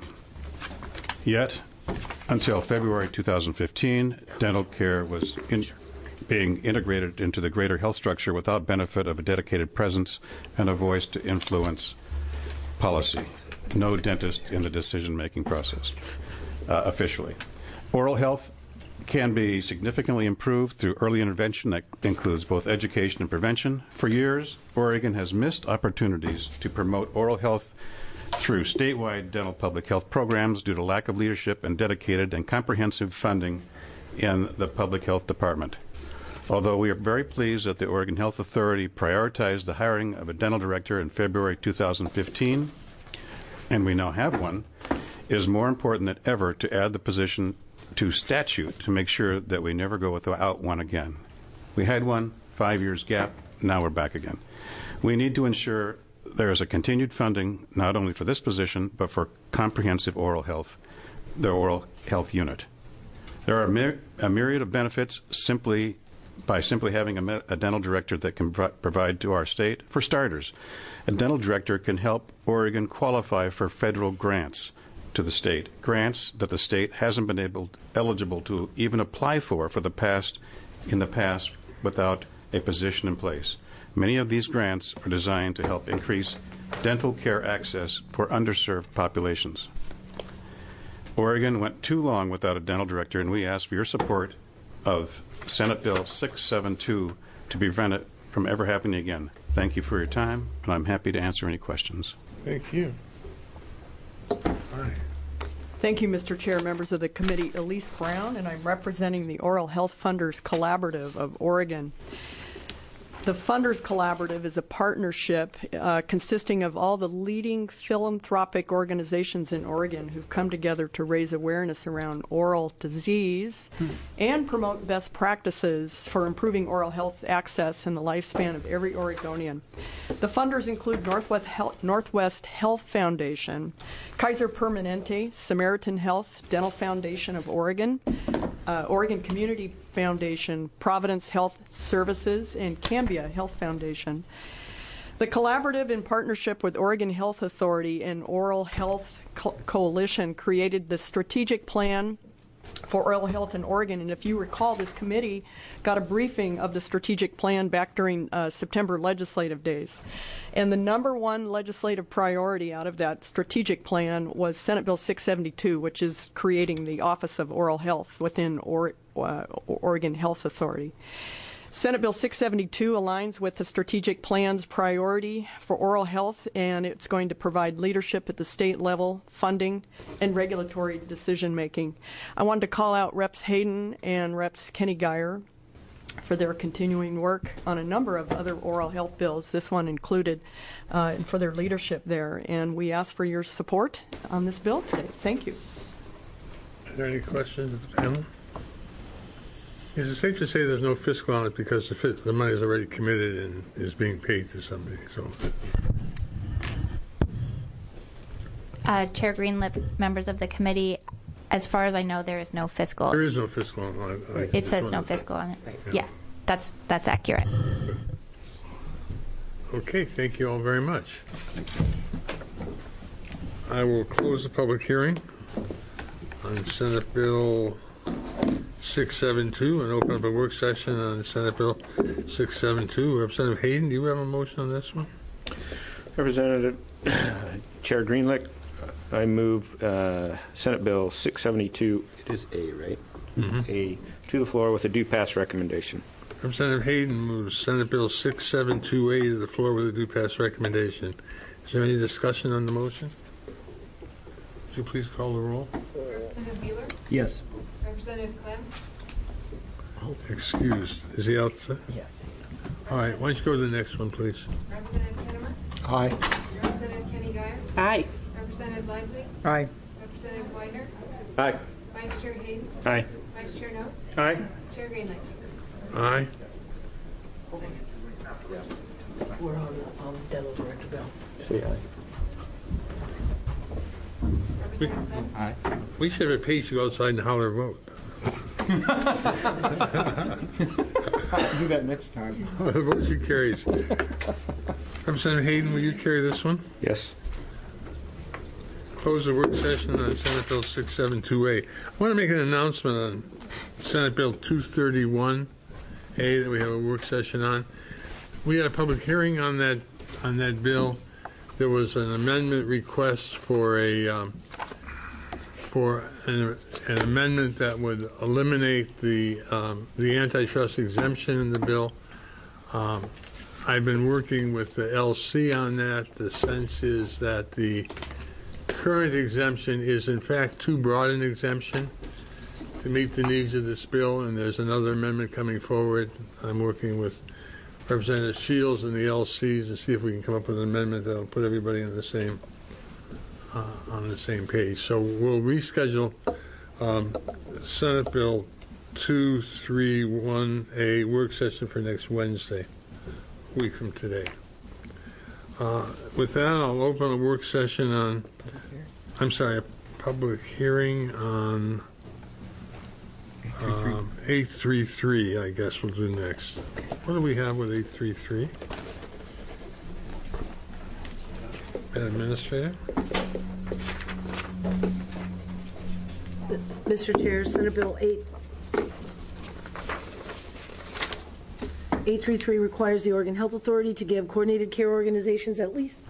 Yet, until February 2015, dental care was being integrated into the greater health structure without benefit of a dedicated presence and a voice to influence policy. No dentist in the decision-making process, officially. Oral health can be significantly improved through early intervention that includes both education and prevention. For years, Oregon has missed opportunities to promote oral health through statewide dental public health programs due to lack of leadership and dedicated and comprehensive funding in the public health department. Although we are very pleased that the Oregon Health Authority prioritized the hiring of a dental director in February 2015, and we now have one, it is more important than ever to add the position to statute to make sure that we never go without one again. We had one, 5 years gap, now we're back again. We need to ensure there is a continued funding not only for this position but for comprehensive oral health, the oral health unit. There are a myriad of benefits by simply having a dental director that can provide to our state. For starters, a dental director can help Oregon qualify for federal grants to the state, grants that the state hasn't been eligible to even apply for in the past without a position in place. Many of these grants are designed to help increase dental care access for underserved populations. Oregon went too long without a dental director, and we ask for your support of Senate Bill 672 to prevent it from ever happening again. Thank you for your time, and I'm happy to answer any questions. Thank you. Thank you, Mr. Chair, members of the committee. Elise Brown, and I'm representing the Oral Health Funders Collaborative of Oregon. The Funders Collaborative is a partnership consisting of all the leading philanthropic organizations in Oregon who've come together to raise awareness around oral disease and promote best practices for improving oral health access in the lifespan of every Oregonian. The funders include Northwest Health Foundation, Kaiser Permanente, Samaritan Health, Dental Foundation of Oregon, Oregon Community Foundation, Providence Health Services, and Cambia Health Foundation. The collaborative, in partnership with Oregon Health Authority and Oral Health Coalition, created the strategic plan for oral health in Oregon. And if you recall, this committee got a briefing of the strategic plan back during September legislative days. And the number one legislative priority out of that strategic plan was Senate Bill 672, which is creating the Office of Oral Health within Oregon Health Authority. Senate Bill 672 aligns with the strategic plan's priority for oral health, and it's going to provide leadership at the state level, funding, and regulatory decision making. I wanted to call out Reps Hayden and Reps Kenny Geyer for their continuing work on a number of other oral health bills, this one included, and for their leadership there. And we ask for your support on this bill today. Thank you. Are there any questions of the panel? Is it safe to say there's no fiscal on it because the money is already committed and is being paid to somebody? So, Chair Greenlip, members of the committee, as far as I know, there is no fiscal. There is no fiscal on it. It says no fiscal on it. Yeah, that's accurate. Okay, thank you all very much. I will close the public hearing on Senate Bill 672 and open up a work session on Senate Bill 672. Representative Hayden, do you have a motion on this one? Representative Chair Greenlick, I move Senate Bill 672. It is A, right? Mm-hmm. A to the floor with a due pass recommendation. Representative Hayden moves Senate Bill 672A to the floor with a due pass recommendation. Is there any discussion on the motion? Would you please call the roll? Representative Wheeler? Yes. Representative Clem? Excused. Is he out? Yeah. All right. Why don't you go to the next one, please? Representative Kinnemer? Aye. Representative Kenny Geyer? Aye. Representative Lively? Aye. Representative Weiner? Aye. Vice Chair Hayden? Aye. Vice Chair Nose? Aye. Chair Greenlight? Aye. We're on dental director bill. Say aye. Aye. We should have a page to go outside and holler vote. I'll do that next time. The motion carries. Representative Hayden, will you carry this one? Yes. Close the work session on Senate Bill 672A. I want to make an announcement on Senate Bill 231A that we have a work session on. We had a public hearing on that bill. There was an amendment request for an amendment that would eliminate the antitrust exemption in the bill. I've been working with the LC on that. The sense is that the current exemption is in fact too broad an exemption to meet the needs of this bill, and there's another amendment coming forward. I'm working with Representative Shields and the LCs and see if we can come up with an amendment that will put everybody on the same page. So we'll reschedule Senate Bill 231A work session for next Wednesday, a week from today. With that, I'll open a work session on, a public hearing on 833, I guess we'll do next. What do we have with 833? Madam Administrator? Mr. Chair, Senate Bill 833 requires the Oregon Health Authority to give coordinated care organizations at least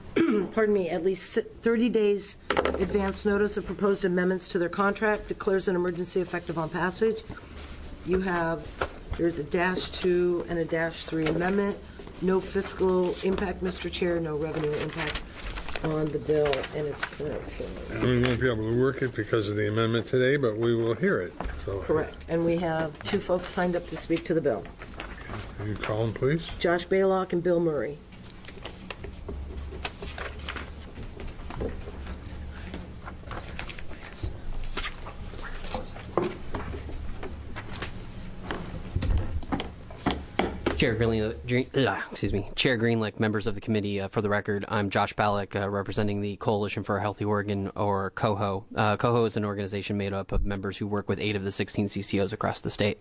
30 days advance notice of proposed amendments to their contract, declares an emergency effective on passage. There's a -2 and a -3 amendment. No fiscal impact, Mr. Chair, no revenue impact on the bill in its current form. And we won't be able to work it because of the amendment today, but we will hear it. So. Correct. And we have two folks signed up to speak to the bill. Will you call them, please? Josh Baylock and Bill Murray. Chair Greenlick, members of the committee, for the record, I'm Josh Ballack, representing the Coalition for a Healthy Oregon, or COHO. COHO is an organization made up of members who work with 8 of the 16 CCOs across the state.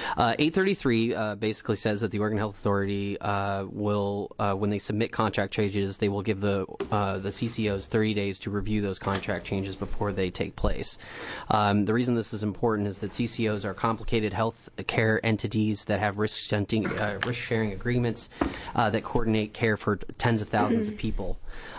833 basically says that the Oregon Health Authority will, when they submit contract changes, they will give the CCOs 30 days to review those contract changes before they take place. The reason this is important is that CCOs are complicated health care entities that have risk-sharing agreements that coordinate care for tens of thousands of people.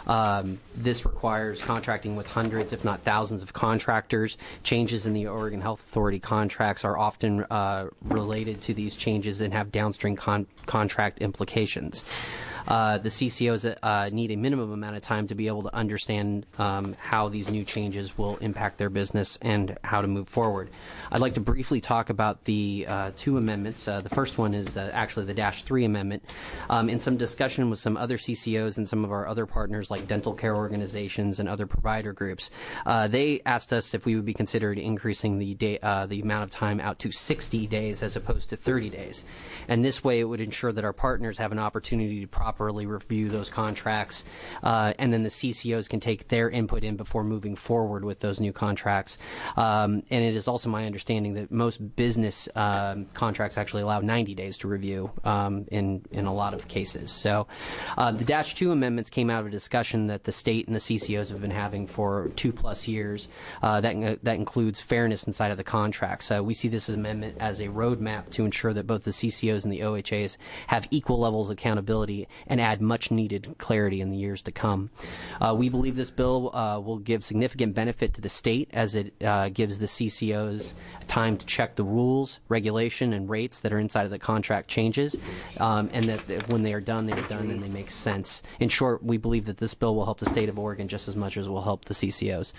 This requires contracting with hundreds, if not thousands, of contractors. Changes in the Oregon Health Authority contracts are often related to these changes and have downstream contract implications. The CCOs need a minimum amount of time to be able to understand how these new changes will impact their business and how to move forward. I'd like to briefly talk about the 2 amendments. The first one is actually the -3 amendment. In some discussion with some other CCOs and some of our other partners like dental care organizations and other provider groups, they asked us if we would be considered increasing the amount of time out to 60 days as opposed to 30 days. And this way it would ensure that our partners have an opportunity to properly review those contracts, and then the CCOs can take their input in before moving forward with those new contracts. And it is also my understanding that most business contracts actually allow 90 days to review in a lot of cases. So the -2 amendments came out of a discussion that the state and the CCOs have been having for 2+ years. That includes fairness inside of the contracts. We see this amendment as a roadmap to ensure that both the CCOs and the OHAs have equal levels of accountability and add much needed clarity in the years to come. We believe this bill will give significant benefit to the state as it gives the CCOs time to check the rules, regulation, and rates that are inside of the contract changes, and that when they are done and they make sense. In short, we believe that this bill will help the state of Oregon just as much as it will help the CCOs.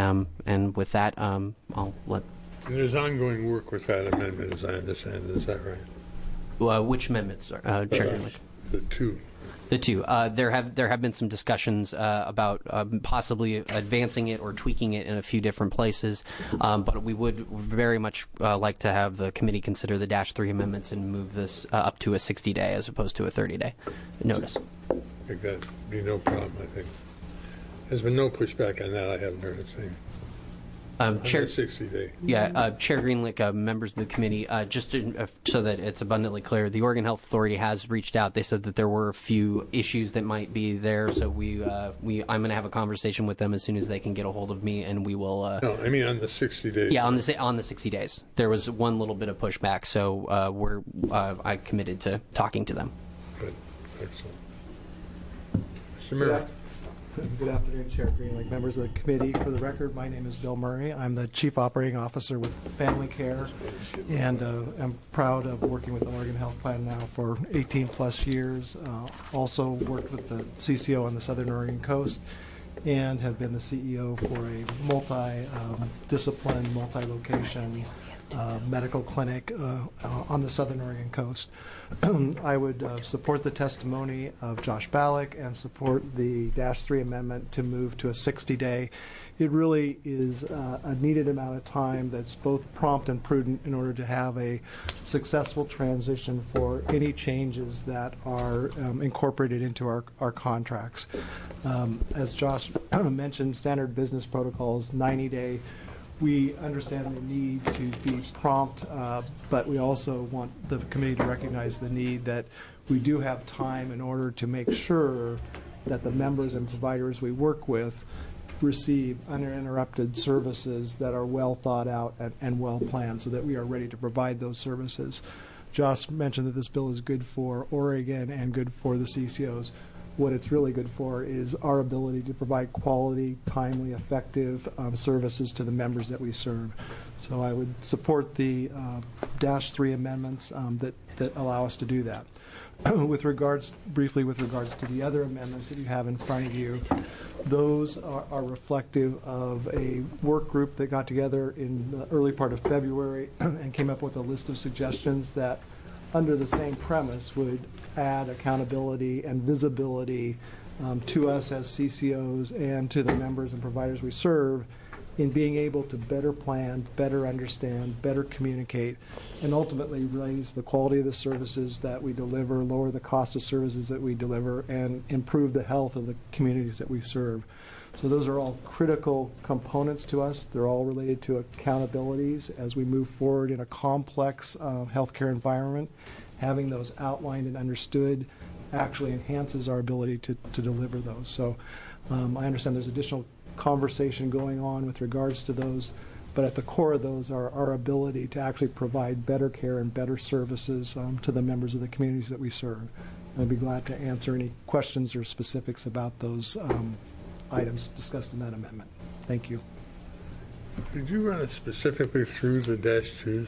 And with that, I'll let... And there's ongoing work with that amendment, as I understand it. Is that right? Which amendments, Chair Greenlick? The 2. The 2. There have been some discussions about possibly advancing it or tweaking it in a few different places, but we would very much like to have the committee consider the -3 amendments and move this up to a 60-day as opposed to a 30-day notice. I think that'd be no problem, I think. There's been no pushback on that. I haven't heard a thing. Chair, 60-day. Yeah, Chair Greenlick, members of the committee, so that it's abundantly clear, the Oregon Health Authority has reached out. They said that there were a few issues that might be there, so I'm going to have a conversation with them as soon as they can get a hold of me, and we will. No, I mean on the 60 days. Yeah, on the 60 days. There was one little bit of pushback, so I committed to talking to them. Good, excellent. Mr. Murray. Good afternoon, Chair Greenlick, members of the committee. For the record, my name is Bill Murray. I'm the Chief Operating Officer with Family Care, and I'm proud of working with the Oregon Health Plan now for 18+ years. Also worked with the CCO on the Southern Oregon Coast, and have been the CEO for a multi-discipline, multi-location medical clinic on the Southern Oregon Coast. I would support the testimony of Josh Ballack and support the -3 amendment to move to a 60-day. It really is a needed amount of time that's both prompt and prudent in order to have a successful transition for any changes that are incorporated into our contracts. As Josh mentioned, standard business protocols, 90-day. We understand the need to be prompt, but we also want the committee to recognize the need that we do have time in order to make sure that the members and providers we work with receive uninterrupted services that are well thought out and well planned, so that we are ready to provide those services. Josh mentioned that this bill is good for Oregon and good for the CCOs. What it's really good for is our ability to provide quality, timely, effective services to the members that we serve. So I would support the -3 amendments that allow us to do that. Briefly with regards to the other amendments that you have in front of you, those are reflective of a work group that got together in the early part of February and came up with a list of suggestions that, under the same premise, would add accountability and visibility to us as CCOs and to the members and providers we serve in being able to better plan, better understand, better communicate, and ultimately raise the quality of the services that we deliver, lower the cost of services that we deliver, and improve the health of the communities that we serve. So those are all critical components to us. They're all related to accountabilities as we move forward in a complex healthcare environment. Having those outlined and understood actually enhances our ability to deliver those. So I understand there's additional conversation going on with regards to those, but at the core of those are our ability to actually provide better care and better services to the members of the communities that we serve. I'd be glad to answer any questions or specifics about those items discussed in that amendment. Thank you. Could you run it specifically through the -2s?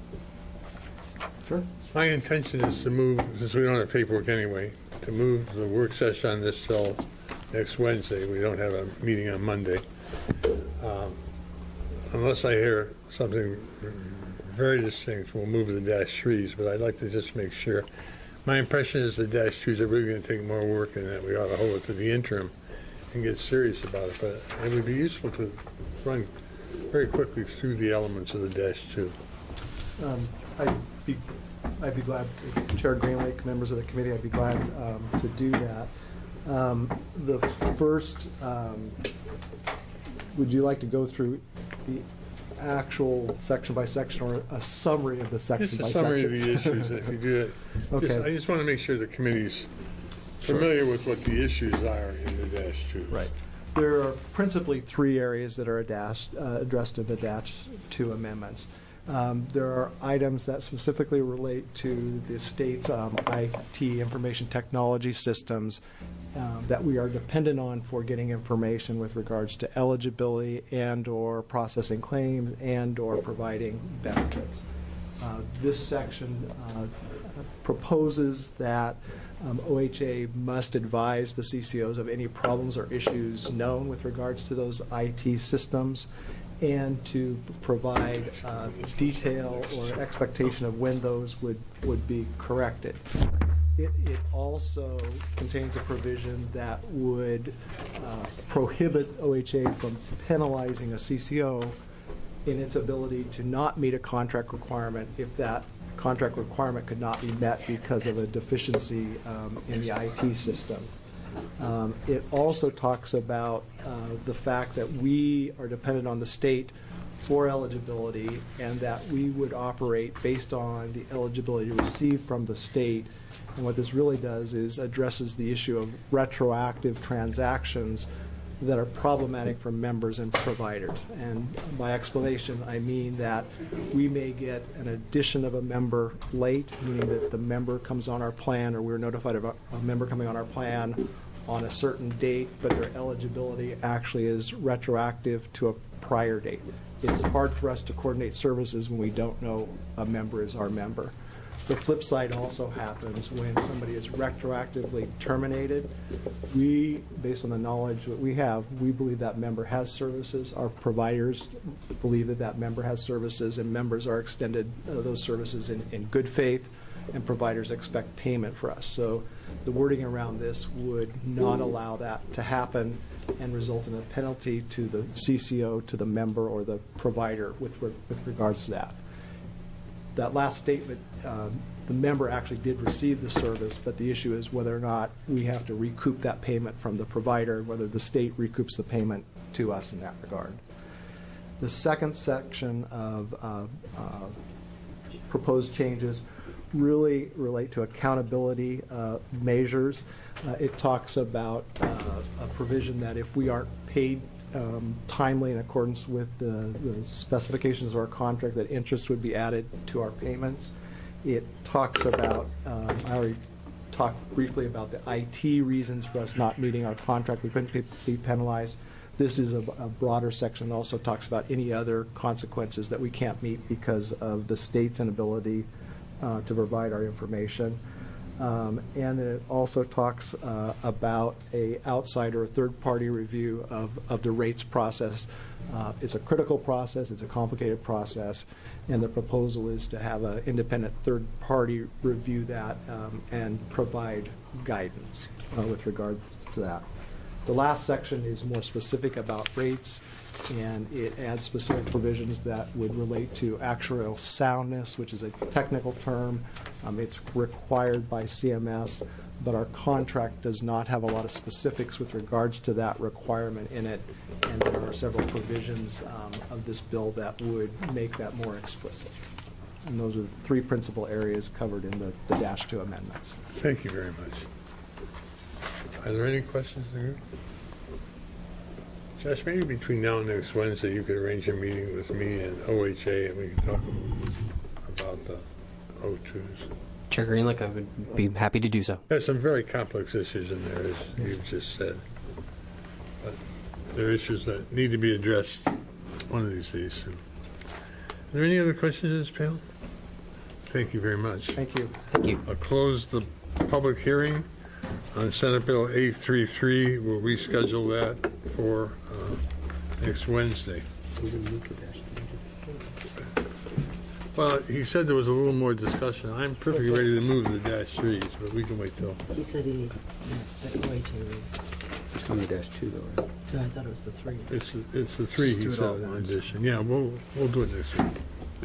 Sure. My intention is to move, since we don't have paperwork anyway, to move the work session on this till next Wednesday. We don't have a meeting on Monday. Unless I hear something very distinct, we'll move the -3s, but I'd like to just make sure. My impression is the -2s are really going to take more work and that we ought to hold it to the interim and get serious about it. But it would be useful to run very quickly through the elements of the -2. I'd be glad, Chair Greenlake, members of the committee, I'd be glad to do that. The first, would you like to go through the actual section by section or a summary of the section by section? Just a summary of the issues, if you do it. Okay. I just want to make sure the committee's familiar with what the issues are in the -2. Right. There are principally three areas that are addressed in the -2 amendments. There are items that specifically relate to the state's IT, information technology systems, that we are dependent on for getting information with regards to eligibility and or processing claims and or providing benefits. This section proposes that OHA must advise the CCOs of any problems or issues known with regards to those IT systems, and to provide detail or expectation of when those would be corrected. It also contains a provision that would prohibit OHA from penalizing a CCO in its ability to not meet a contract requirement if that contract requirement could not be met because of a deficiency in the IT system. It also talks about the fact that we are dependent on the state for eligibility, and that we would operate based on the eligibility received from the state. And what this really does is addresses the issue of retroactive transactions that are problematic for members and providers. And by explanation, I mean that we may get an addition of a member late, meaning that the member comes on our plan, or we're notified of a member coming on our plan on a certain date, but their eligibility actually is retroactive to a prior date. It's hard for us to coordinate services when we don't know a member is our member. The flip side also happens when somebody is retroactively terminated. We, based on the knowledge that we have, we believe that member has services. Our providers believe that that member has services, and members are extended those services in good faith, and providers expect payment for us. So the wording around this would not allow that to happen and result in a penalty to the CCO, to the member, or the provider with regards to that. That last statement, the member actually did receive the service, but the issue is whether or not we have to recoup that payment from the provider, whether the state recoups the payment to us in that regard. The second section of proposed changes really relate to accountability measures. It talks about a provision that if we aren't paid timely in accordance with the specifications of our contract, that interest would be added to our payments. It talks about, I already talked briefly about the IT reasons for us not meeting our contract. We couldn't be penalized. This is a broader section. It also talks about any other consequences that we can't meet because of the state's inability to provide our information. And then it also talks about a outside or a third-party review of the rates process. It's a critical process. It's a complicated process. And the proposal is to have an independent third party review that and provide guidance with regards to that. The last section is more specific about rates, and it adds specific provisions that would relate to actuarial soundness, which is a technical term. It's required by CMS, but our contract does not have a lot of specifics with regards to that requirement in it, and there are several provisions of this bill that would make that more explicit. And those are the three principal areas covered in the Dash 2 amendments. Thank you very much. Are there any questions there? Josh, maybe between now and next Wednesday you could arrange a meeting with me and OHA and we can talk about the O2s. Chair Greenlick, I would be happy to do so. There's some very complex issues in there, as you've just said. But there are issues that need to be addressed one of these days. Are there any other questions in this panel? Thank you very much. Thank you. Thank you. I'll close the public hearing on Senate Bill 833. We'll reschedule that for next Wednesday. Well, he said there was a little more discussion. I'm perfectly ready to move the dash threes, but we can wait till. He said he needed the OHA raise. Just on the dash 2, though, right? No, I thought it was the 3. It's the 3, he said, in addition. Yeah, we'll do it next week.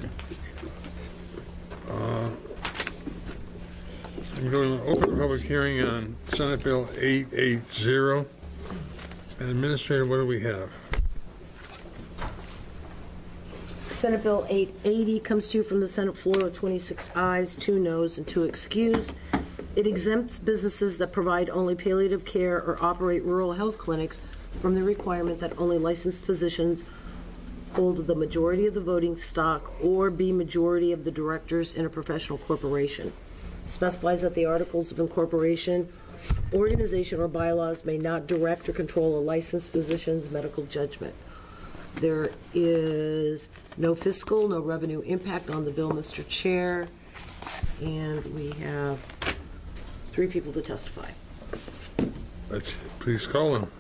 I'm going to open the public hearing on Senate Bill 880. And Administrator, what do we have? Senate Bill 880 comes to you from the Senate floor with 26 ayes, 2 noes, and 2 excused. It exempts businesses that provide only palliative care or operate rural health clinics from the requirement that only licensed physicians hold the majority of the voting stock or be majority of the directors in a professional corporation. Specifies that the articles of incorporation, organization, or bylaws may not direct or control a licensed physician's medical judgment. There is no fiscal, no revenue impact on the bill, Mr. Chair, and we have 3 people to testify. Please call them.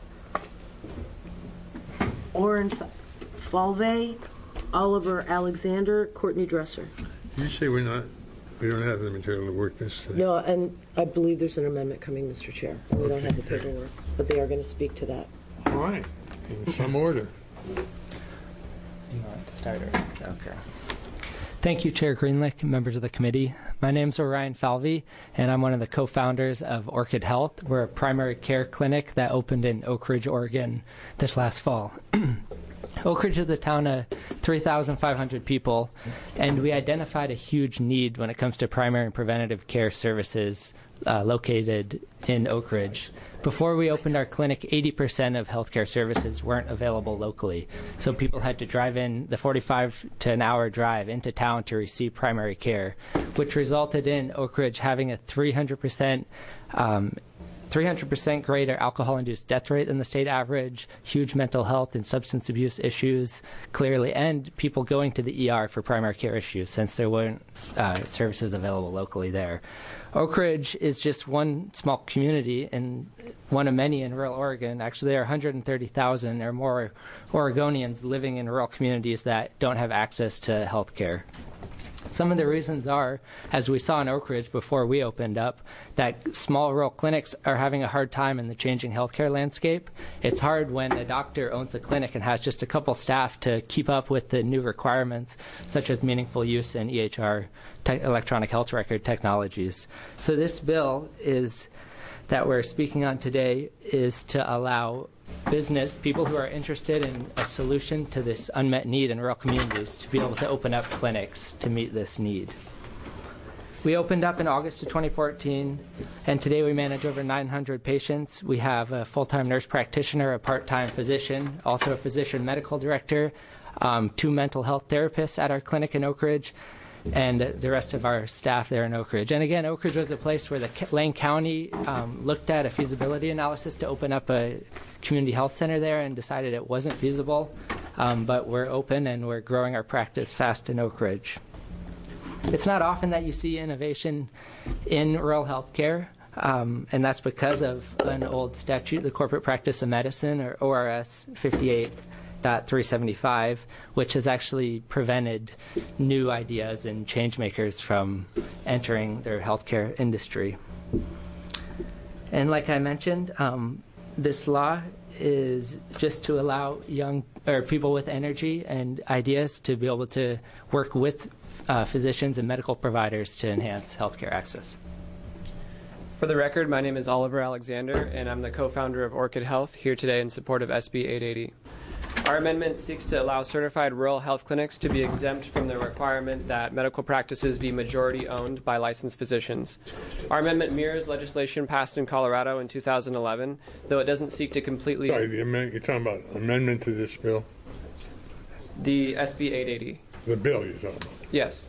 Oren Falve, Oliver Alexander, Courtney Dresser. Did you say we don't have the material to work this today? No, and I believe there's an amendment coming, Mr. Chair. We don't have the paperwork, but they are going to speak to that. All right, in some order. You want to start? Okay. Thank you, Chair Greenlick, members of the committee. My name is Orion Falvey, and I'm one of the co-founders of Orchid Health. We're a primary care clinic that opened in Oak Ridge, Oregon this last fall. Oak Ridge is a town of 3,500 people, and we identified a huge need when it comes to primary and preventative care services located in Oak Ridge. Before we opened our clinic, 80% of healthcare services weren't available locally. So people had to drive in the 45 to an hour drive into town to receive primary care, which resulted in Oak Ridge having a 300% greater alcohol-induced death rate than the state average, huge mental health and substance abuse issues, clearly, and people going to the ER for primary care issues since there weren't services available locally there. Oak Ridge is just one small community and one of many in rural Oregon. Actually, there are 130,000 or more Oregonians living in rural communities that don't have access to health care. Some of the reasons are, as we saw in Oak Ridge before we opened up, that small rural clinics are having a hard time in the changing healthcare landscape. It's hard when a doctor owns the clinic and has just a couple staff to keep up with the new requirements, such as meaningful use in EHR, electronic health record technologies. So this bill that we're speaking on today is to allow people who are interested in a solution to this unmet need in rural communities to be able to open up clinics to meet this need. We opened up in August of 2014, and today we manage over 900 patients. We have a full-time nurse practitioner, a part-time physician, also a physician medical director, 2 mental health therapists at our clinic in Oak Ridge, and the rest of our staff there in Oak Ridge. And again, Oak Ridge was a place where the Lane County looked at a feasibility analysis to open up a community health center there and decided it wasn't feasible, but we're open and we're growing our practice fast in Oak Ridge. It's not often that you see innovation in rural health care, and that's because of an old statute, the Corporate Practice of Medicine, or ORS 58.375, which has actually prevented new ideas and change makers from entering their healthcare industry. And like I mentioned, this law is just to allow young or people with energy and ideas to be able to work with physicians and medical providers to enhance healthcare access. For the record, my name is Oliver Alexander, and I'm the co-founder of Orchid Health, here today in support of SB 880. Our amendment seeks to allow certified rural health clinics to be exempt from the requirement that medical practices be majority owned by licensed physicians. Our amendment mirrors legislation passed in Colorado in 2011, though it doesn't seek to completely... Sorry, you're talking about amendment to this bill? The SB 880. The bill you're talking about? Yes.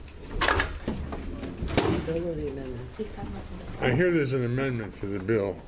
I hear there's an amendment to the bill.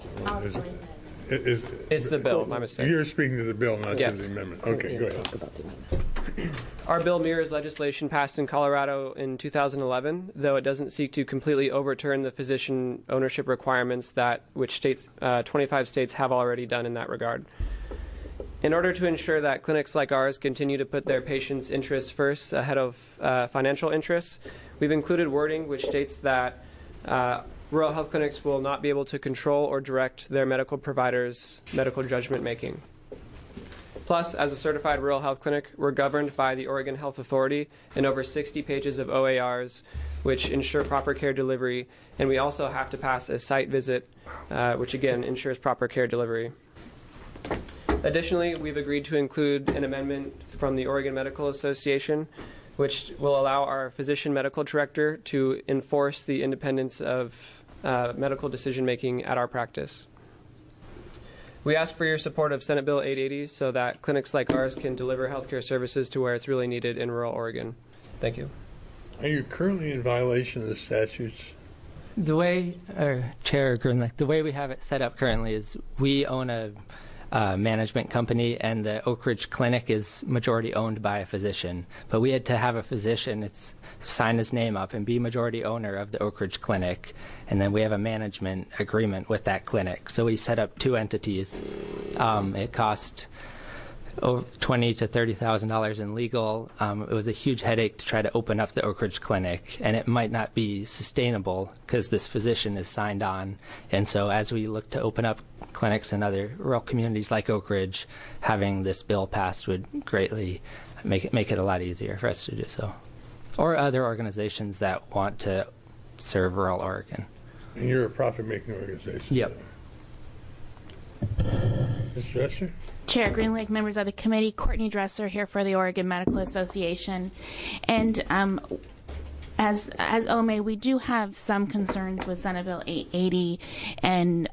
It's the bill, my mistake. You're speaking to the bill, not Yes. to the amendment. Okay, go ahead. Our bill mirrors legislation passed in Colorado in 2011, though it doesn't seek to completely overturn the physician ownership requirements which states, 25 states have already done in that regard. In order to ensure that clinics like ours continue to put their patients' interests first ahead of financial interests, we've included wording which states that rural health clinics will not be able to control or direct their medical providers' medical judgment making. Plus, as a certified rural health clinic, we're governed by the Oregon Health Authority and over 60 pages of OARs, which ensure proper care delivery, and we also have to pass a site visit, which again ensures proper care delivery. Additionally, we've agreed to include an amendment from the Oregon Medical Association, which will allow our physician medical director to enforce the independence of medical decision-making at our practice. We ask for your support of Senate Bill 880 so that clinics like ours can deliver healthcare services to where it's really needed in rural Oregon. Thank you. Are you currently in violation of the statutes? The way, Chair Grunlich, the way we have it set up currently is we own a management company, and the Oak Ridge Clinic is majority owned by a physician. But we had to have a physician sign his name up and be majority owner of the Oak Ridge Clinic, and then we have a management agreement with that clinic. So we set up two entities. It cost $20,000 to $30,000 in legal. It was a huge headache to try to open up the Oak Ridge Clinic, and it might not be sustainable because this physician is signed on. And so as we look to open up clinics in other rural communities like Oak Ridge, having this bill passed would greatly make it a lot easier for us to do so. Or other organizations that want to serve rural Oregon. And you're a profit-making organization? Yep. Ms. Dresser? Chair Green Lake, members of the committee, Courtney Dresser here for the Oregon Medical Association. And as OMA, we do have some concerns with Senate Bill 880 and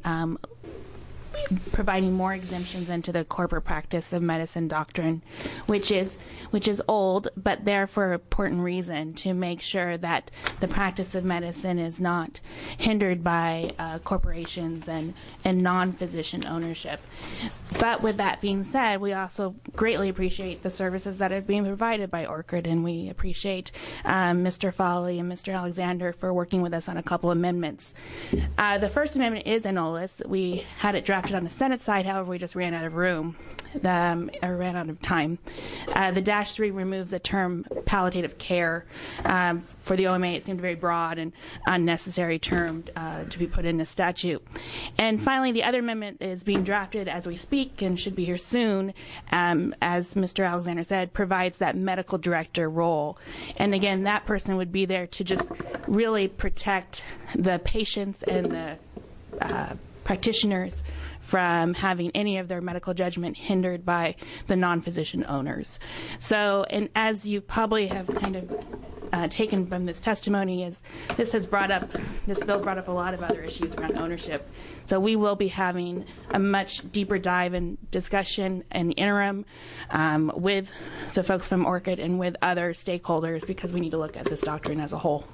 providing more exemptions into the corporate practice of medicine doctrine, which is old, but there for an important reason, to make sure that the practice of medicine is not hindered by corporations and non-physician ownership. But with that being said, we also greatly appreciate the services that are being provided by Orchid, and we appreciate Mr. Foley and Mr. Alexander for working with us on a couple amendments. The first amendment is in OLIS. We had it drafted on the Senate side, however, we just ran out of room. Or ran out of time. The -3 removes the term palliative care. For the OMA, it seemed a very broad and unnecessary term to be put in the statute. And finally, the other amendment is being drafted as we speak and should be here soon, as Mr. Alexander said, provides that medical director role. And again, that person would be there to just really protect the patients and the practitioners from having any of their medical judgment hindered by the non-physician owners. So, and as you probably have kind of taken from this testimony, is this bill's brought up a lot of other issues around ownership. So we will be having a much deeper dive and discussion in the interim with the folks from Orchid and with other stakeholders, because we need to look at this doctrine as a whole.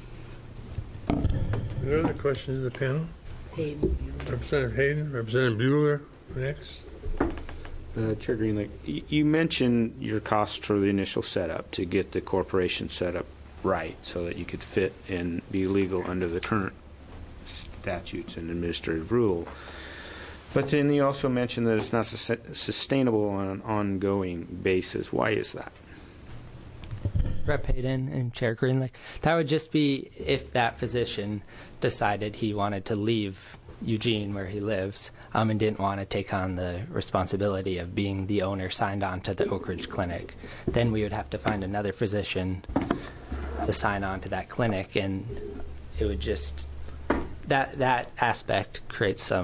Are there other questions of the panel? Representative Hayden, Representative Buehler, next. Chair Greenlake, you mentioned your cost for the initial setup to get the corporation set up right so that you could fit and be legal under the current statutes and administrative rule. But then you also mentioned that it's not sustainable on an ongoing basis. Why is that? Rep. Hayden and Chair Greenlake, that would just be if that physician decided he wanted to leave Eugene, where he lives, and didn't want to take on the responsibility of being the owner signed on to the Oak Ridge Clinic. Then we would have to find another physician to sign on to that clinic, and it would just that aspect creates some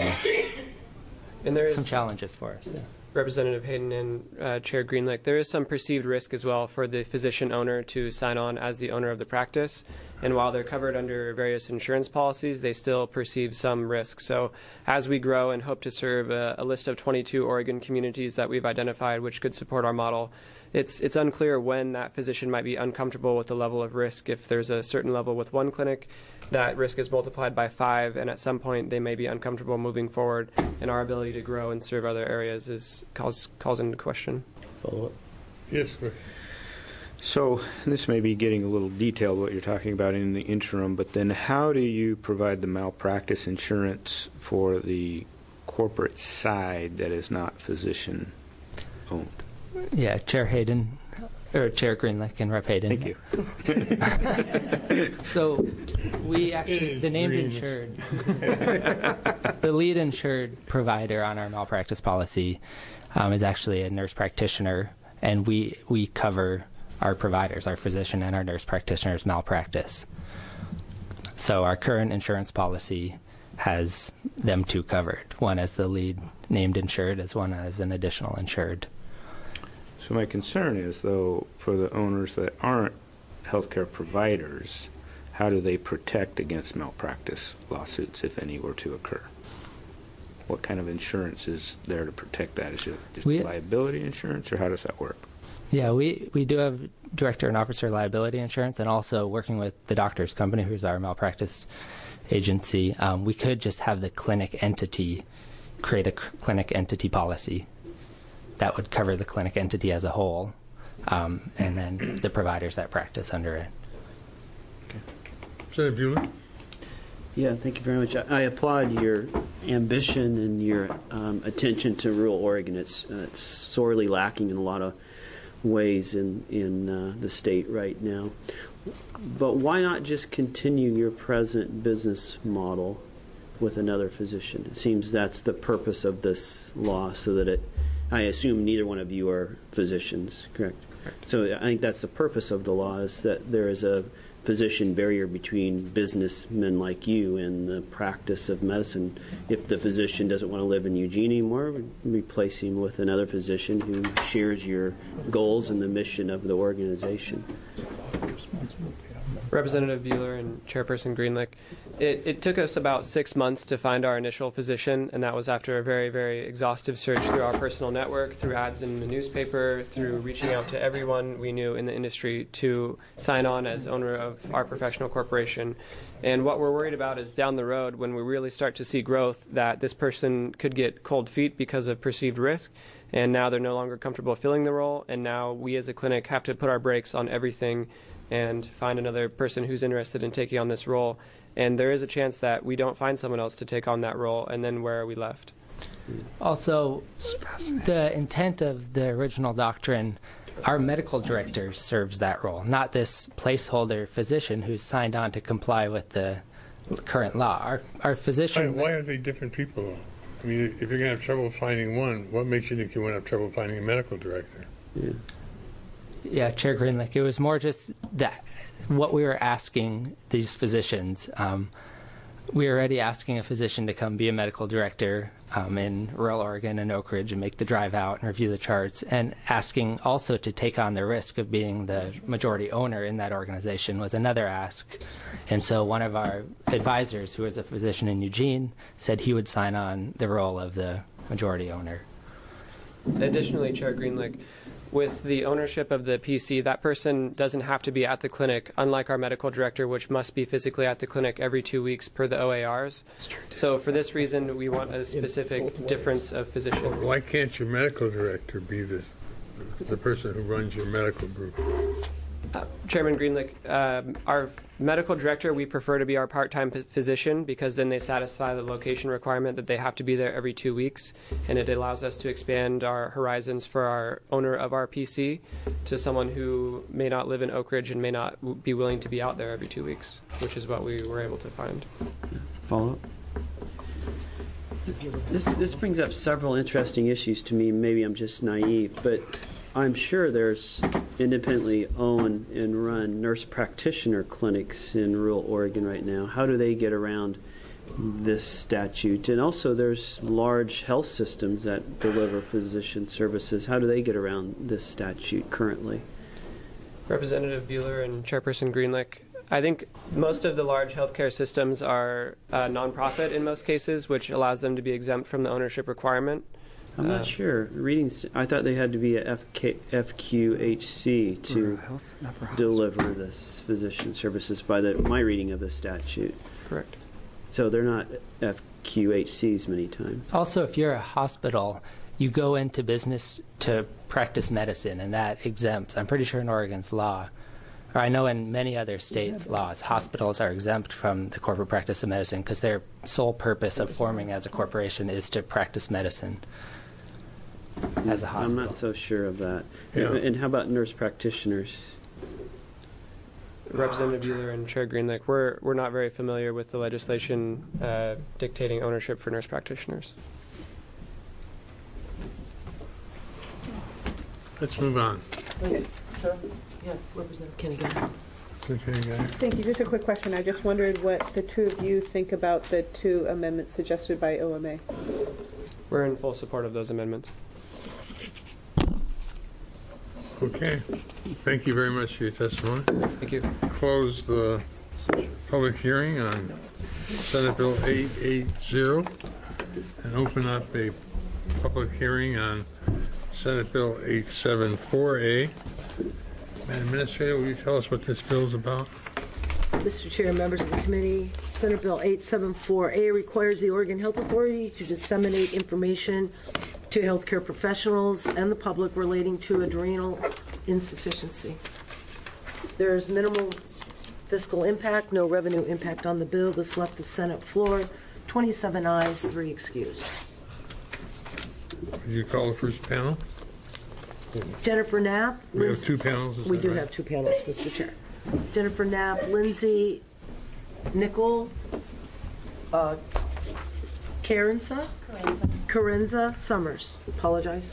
challenges for us. Yeah. Representative Hayden and Chair Greenlick, there is some perceived risk as well for the physician owner to sign on as the owner of the practice. And while they're covered under various insurance policies, they still perceive some risk. So as we grow and hope to serve a list of 22 Oregon communities that we've identified which could support our model, it's unclear when that physician might be uncomfortable with the level of risk. If there's a certain level with one clinic, that risk is multiplied by 5, and at some point they may be uncomfortable moving forward, and our ability to grow and serve other areas calls into question. Follow up? Yes, sir. So this may be getting a little detailed what you're talking about in the interim, but then how do you provide the malpractice insurance for the corporate side that is not physician owned? Yeah, Chair Hayden, or Chair Greenlick and Rep. Hayden. Thank you. So we actually, the named insured, the lead insured provider on our malpractice policy is actually a nurse practitioner, and we cover our providers, our physician and our nurse practitioners' malpractice. So our current insurance policy has them two covered, one as the lead named insured, as one as an additional insured. So my concern is, though, for the owners that aren't healthcare providers, how do they protect against malpractice lawsuits, if any, were to occur? What kind of insurance is there to protect that? Is it just liability insurance, or how does that work? Yeah, we do have director and officer liability insurance, and also working with the doctor's company, who's our malpractice agency, we could just have the clinic entity create a clinic entity policy that would cover the clinic entity as a whole, and then the providers that practice under it. Okay. Senator Bueller? Yeah, thank you very much. I applaud your ambition and your attention to rural Oregon. It's sorely lacking in a lot of ways in the state right now. But why not just continue your present business model with another physician? It seems that's the purpose of this law, so that I assume neither one of you are physicians, correct? So I think that's the purpose of the law, is that there is a physician barrier between businessmen like you and the practice of medicine. If the physician doesn't want to live in Eugene anymore, replace him with another physician who shares your goals and the mission of the organization. Representative Bueller and Chairperson Greenlick, it took us about 6 months to find our initial physician, and that was after a very, very exhaustive search through our personal network, through ads in the newspaper, through reaching out to everyone we knew in the industry to sign on as owner of our professional corporation. And what we're worried about is down the road, when we really start to see growth, that this person could get cold feet because of perceived risk, and now they're no longer comfortable filling the role, and now we as a clinic have to put our brakes on everything and find another person who's interested in taking on this role. And there is a chance that we don't find someone else to take on that role, and then where are we left? Also, the intent of the original doctrine, our medical director serves that role, not this placeholder physician who's signed on to comply with the current law. Our physician... Why are they different people, though? I mean, if you're going to have trouble finding one, what makes you think you won't have trouble finding a medical director? Yeah, Chair Greenlick, it was more just that what we were asking these physicians. We were already asking a physician to come be a medical director in rural Oregon and Oak Ridge and make the drive out and review the charts, and asking also to take on the risk of being the majority owner in that organization was another ask. And so one of our advisors, who was a physician in Eugene, said he would sign on the role of the majority owner. Additionally, Chair Greenlick, with the ownership of the PC, that person doesn't have to be at the clinic, unlike our medical director, which must be physically at the clinic every 2 weeks per the OARs. So for this reason, we want a specific difference of physicians. Why can't your medical director be the person who runs your medical group? Chairman Greenlick, our medical director, we prefer to be our part-time physician, because then they satisfy the location requirement that they have to be there every 2 weeks, and it allows us to expand our horizons for our owner of our PC to someone who may not live in Oak Ridge and may not be willing to be out there every 2 weeks, which is what we were able to find. Follow up? This brings up several interesting issues to me. Maybe I'm just naive, but I'm sure there's independently owned and run nurse practitioner clinics in rural Oregon right now. How do they get around this statute? And also there's large health systems that deliver physician services. How do they get around this statute currently? Representative Bueller and Chairperson Greenlick, I think most of the large healthcare systems are nonprofit in most cases, which allows them to be exempt from the ownership requirement. I'm not sure. I thought they had to be a FQHC to deliver this physician services by my reading of the statute. Correct. So they're not FQHCs many times. Also, if you're a hospital, you go into business to practice medicine, and that exempts. I'm pretty sure in Oregon's law, or I know in many other states' laws, hospitals are exempt from the corporate practice of medicine because their sole purpose of forming as a corporation is to practice medicine as a hospital. I'm not so sure of that. Yeah. And how about nurse practitioners? Representative Bueller and Chair Greenlick, we're not very familiar with the legislation dictating ownership for nurse practitioners. Let's move on. Okay, sir. Yeah, Representative Kenny. Thank you. Just a quick question. I just wondered what the two of you think about the two amendments suggested by OMA. We're in full support of those amendments. Okay. Thank you very much for your testimony. Thank you. Close the public hearing on Senate Bill 880 and open up a public hearing on Senate Bill 874A. Madam Administrator, will you tell us what this bill is about? Mr. Chair, members of the committee, Senate Bill 874A requires the Oregon Health Authority to disseminate information to healthcare professionals and the public relating to adrenal insufficiency. There is minimal fiscal impact, no revenue impact on the bill. This left the Senate floor 27 ayes, 3 excused. Would you call the first panel? Jennifer Knapp. We have two panels. We do have two panels, Mr. Chair. Jennifer Knapp, Lindsay Nickel, Carenza Summers. Apologize.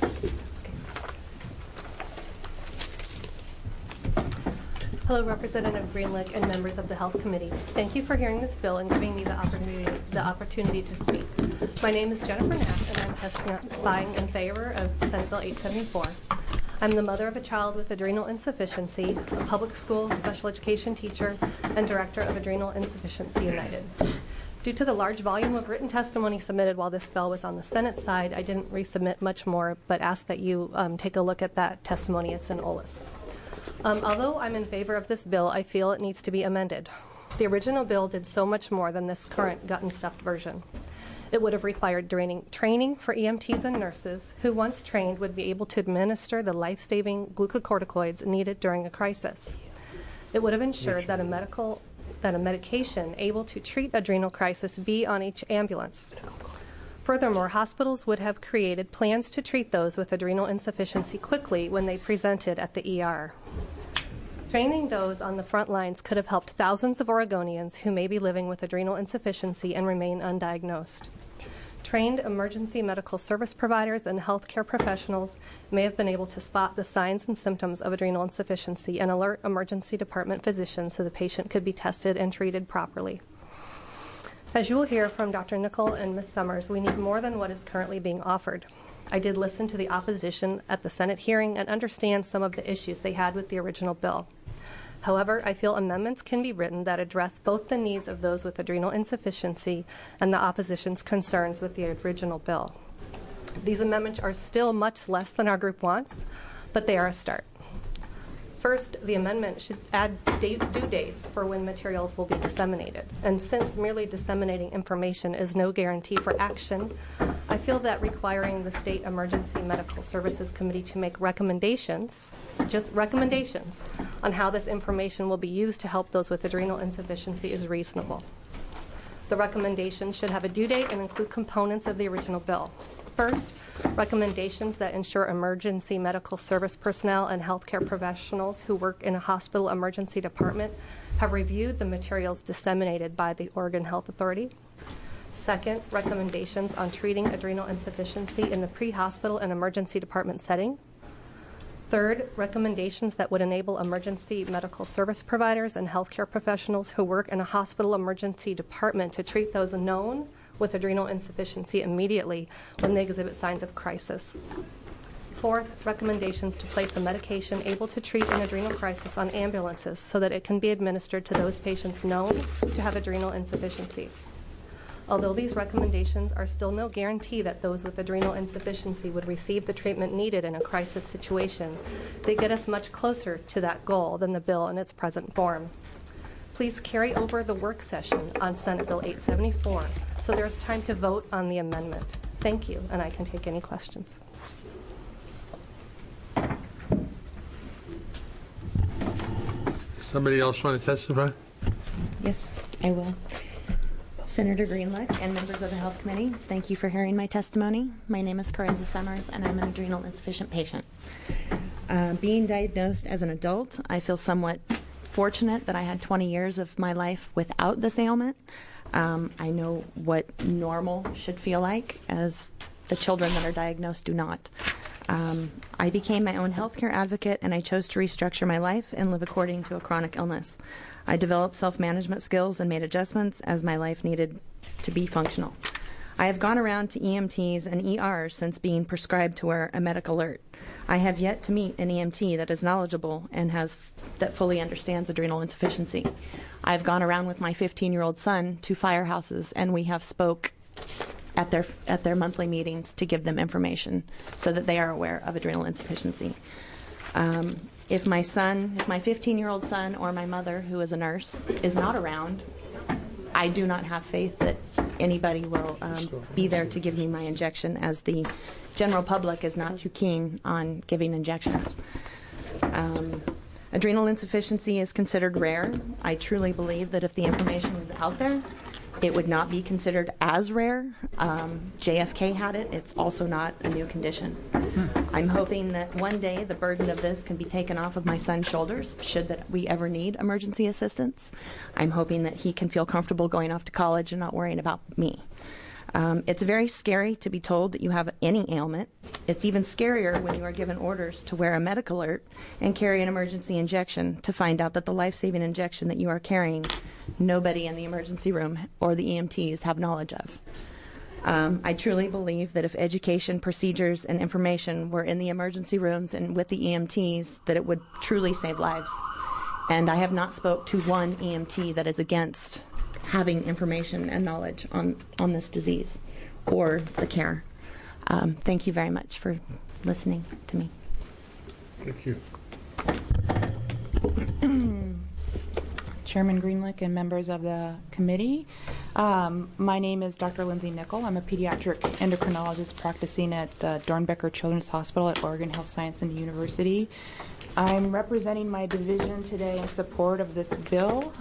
Hello, Representative Greenlick and members of the Health Committee. Thank you for hearing this bill and giving me the opportunity to speak. My name is Jennifer Knapp, and I'm testifying in favor of Senate Bill 874. I'm the mother of a child with adrenal insufficiency, a public school special education teacher, and director of Adrenal Insufficiency United. Due to the large volume of written testimony submitted while this bill was on the Senate side, I didn't resubmit much more, but ask that you take a look at that testimony. It's in OLIS. Although I'm in favor of this bill, I feel it needs to be amended. The original bill did so much more than this current gut-and-stuffed version. It would have required training for EMTs and nurses who, once trained, would be able to administer the life-saving glucocorticoids needed during a crisis. It would have ensured that a medication able to treat adrenal crisis be on each ambulance. Furthermore, hospitals would have created plans to treat those with adrenal insufficiency quickly when they presented at the ER. Training those on the front lines could have helped thousands of Oregonians who may be living with adrenal insufficiency and remain undiagnosed. Trained emergency medical service providers and healthcare professionals may have been able to spot the signs and symptoms of adrenal insufficiency and alert emergency department physicians so the patient could be tested and treated properly. As you will hear from Dr. Nickel and Ms. Summers, we need more than what is currently being offered. I did listen to the opposition at the Senate hearing and understand some of the issues they had with the original bill. However, I feel amendments can be written that address both the needs of those with adrenal insufficiency and the opposition's concerns with the original bill. These amendments are still much less than our group wants, but they are a start. First, the amendment should add due dates for when materials will be disseminated. And since merely disseminating information is no guarantee for action, I feel that requiring the State Emergency Medical Services Committee to make recommendations, just recommendations, on how this information will be used to help those with adrenal insufficiency is reasonable. The recommendations should have a due date and include components of the original bill. First, recommendations that ensure emergency medical service personnel and healthcare professionals who work in a hospital emergency department have reviewed the materials disseminated by the Oregon Health Authority. Second, recommendations on treating adrenal insufficiency in the pre-hospital and emergency department setting. Third, recommendations that would enable emergency medical service providers and healthcare professionals who work in a hospital emergency department to treat those known with adrenal insufficiency immediately when they exhibit signs of crisis. Fourth, recommendations to place a medication able to treat an adrenal crisis on ambulances so that it can be administered to those patients known to have adrenal insufficiency. Although these recommendations are still no guarantee that those with adrenal insufficiency would receive the treatment needed in a crisis situation, they get us much closer to that goal than the bill in its present form. Please carry over the work session on Senate Bill 874 so there's time to vote on the amendment. Thank you, and I can take any questions. Somebody else want to testify? Yes, I will. Senator Greenlick and members of the Health Committee, thank you for hearing my testimony. My name is Carenza Summers, and I'm an adrenal insufficient patient. Being diagnosed as an adult, I feel somewhat fortunate that I had 20 years of my life without this ailment. I know what normal should feel like, as the children that are diagnosed do not. I became my own healthcare advocate, and I chose to restructure my life and live according to a chronic illness. I developed self-management skills and made adjustments as my life needed to be functional. I have gone around to EMTs and ERs since being prescribed to wear a medical alert. I have yet to meet an EMT that is knowledgeable and that fully understands adrenal insufficiency. I've gone around with my 15-year-old son to firehouses, and we have spoke at their monthly meetings to give them information so that they are aware of adrenal insufficiency. If my 15-year-old son or my mother, who is a nurse, is not around, I do not have faith that anybody will be there to give me my injection, as the general public is not too keen on giving injections. Adrenal insufficiency is considered rare. I truly believe that if the information was out there, it would not be considered as rare. JFK had it. It's also not a new condition. I'm hoping that one day the burden of this can be taken off of my son's shoulders, should that we ever need emergency assistance. I'm hoping that he can feel comfortable going off to college and not worrying about me. It's very scary to be told that you have any ailment. It's even scarier when you are given orders to wear a medical alert and carry an emergency injection to find out that the life-saving injection that you are carrying, nobody in the emergency room or the EMTs have knowledge of. I truly believe that if education, procedures, and information were in the emergency rooms and with the EMTs, that it would truly save lives. And I have not spoke to one EMT that is against having information and knowledge on this disease or the care. Thank you very much for listening to me. Thank you. Chairman Greenlick and members of the committee. My name is Dr. Lindsay Nickel. I'm a pediatric endocrinologist practicing at Dornbecker Children's Hospital at Oregon Health Science and University. I'm representing my division today in support of this bill.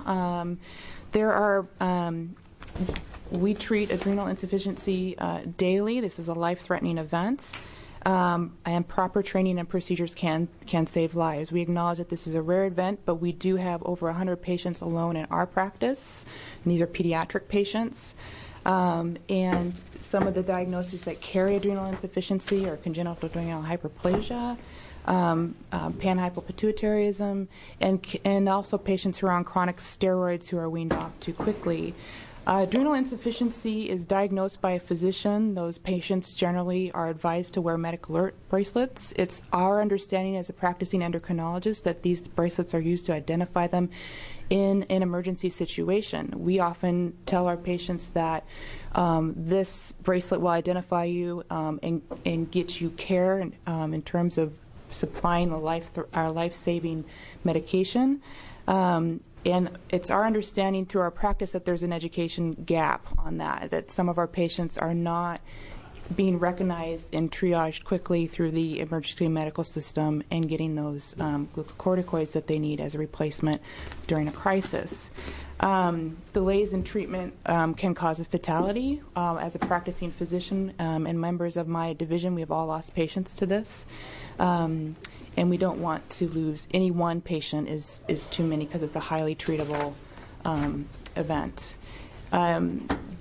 We treat adrenal insufficiency daily. This is a life-threatening event. And proper training and procedures can save lives. We acknowledge that this is a rare event, but we do have over 100 patients alone in our practice, and these are pediatric patients. And some of the diagnoses that carry adrenal insufficiency are congenital adrenal hyperplasia, panhypopituitarism, and also patients who are on chronic steroids who are weaned off too quickly. Adrenal insufficiency is diagnosed by a physician. Those patients generally are advised to wear medical alert bracelets. It's our understanding as a practicing endocrinologist that these bracelets are used to identify them in an emergency situation. We often tell our patients that this bracelet will identify you and get you care in terms of supplying our life-saving medication. And it's our understanding through our practice that there's an education gap on that some of our patients are not being recognized and triaged quickly through the emergency medical system and getting those glucocorticoids that they need as a replacement during a crisis. Delays in treatment can cause a fatality. As a practicing physician and members of my division, we have all lost patients to this. And we don't want to lose any one patient is too many because it's a highly treatable event.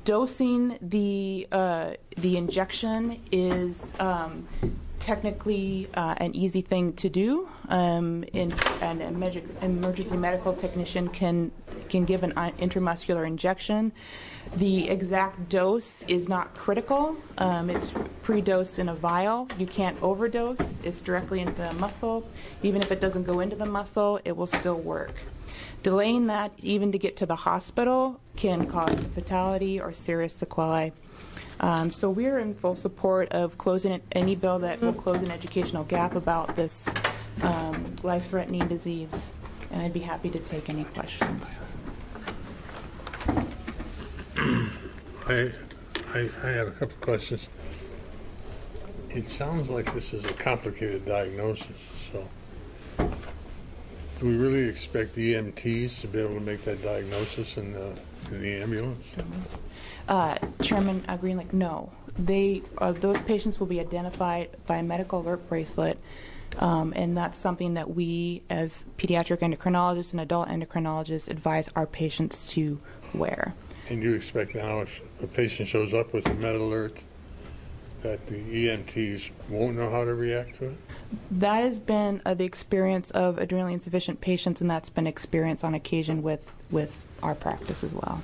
Dosing the injection is technically an easy thing to do. An emergency medical technician can give an intramuscular injection. The exact dose is not critical. It's pre-dosed in a vial. You can't overdose. It's directly into the muscle. Even if it doesn't go into the muscle, it will still work. Delaying that even to get to the hospital can cause a fatality or serious sequelae. So we're in full support of closing any bill that will close an educational gap about this life-threatening disease, and I'd be happy to take any questions. I have a couple of questions. It sounds like this is a complicated diagnosis, so do we really expect EMTs to be able to make that diagnosis in the ambulance? Chairman Greenlick, no. Those patients will be identified by a medical alert bracelet, and that's something that we, as pediatric endocrinologists and adult endocrinologists, advise our patients to wear. And you expect now if a patient shows up with a med alert that the EMTs won't know how to react to it? That has been the experience of adrenally insufficient patients, and that's been experienced on occasion with our practice as well.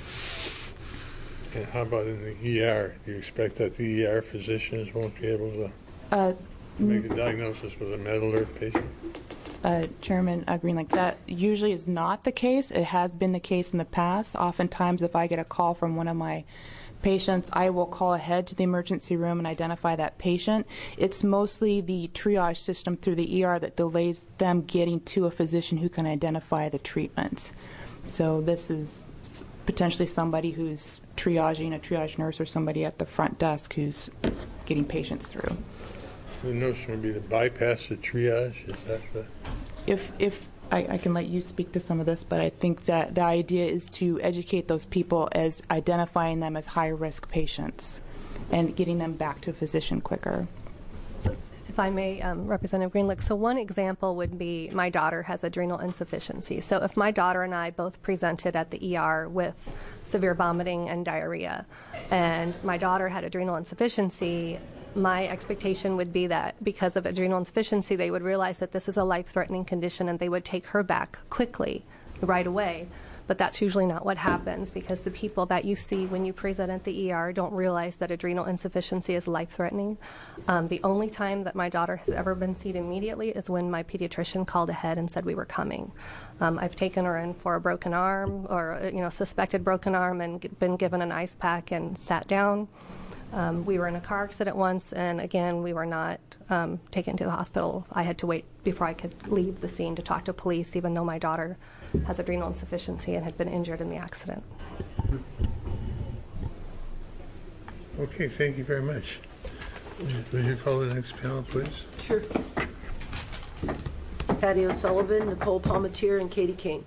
And how about in the ER? Do you expect that the ER physicians won't be able to make a diagnosis with a med alert patient? Chairman Greenlick, that usually is not the case. It has been the case in the past. Oftentimes, if I get a call from one of my patients, I will call ahead to the emergency room and identify that patient. It's mostly the triage system through the ER that delays them getting to a physician who can identify the treatment. So this is potentially somebody who's triaging, a triage nurse or somebody at the front desk who's getting patients through. The notion would be to bypass the triage? Is that the... If I can let you speak to some of this, but I think that the idea is to educate those people as identifying them as high-risk patients and getting them back to a physician quicker. If I may, Representative Greenlick, so one example would be my daughter has adrenal insufficiency. So if my daughter and I both presented at the ER with severe vomiting and diarrhea, and my daughter had adrenal insufficiency, my expectation would be that because of adrenal insufficiency, they would realize that this is a life-threatening condition and they would take her back quickly, right away. But that's usually not what happens, because the people that you see when you present at the ER don't realize that adrenal insufficiency is life-threatening. The only time that my daughter has ever been seen immediately is when my pediatrician called ahead and said we were coming. I've taken her in for a broken arm or suspected broken arm and been given an ice pack and sat down. We were in a car accident once, and again, we were not taken to the hospital. I had to wait before I could leave the scene to talk to police, even though my daughter has adrenal insufficiency and had been injured in the accident. Okay, thank you very much. Would you call the next panel, please? Sure. Patty O'Sullivan, Nicole Palmatier, and Katie King.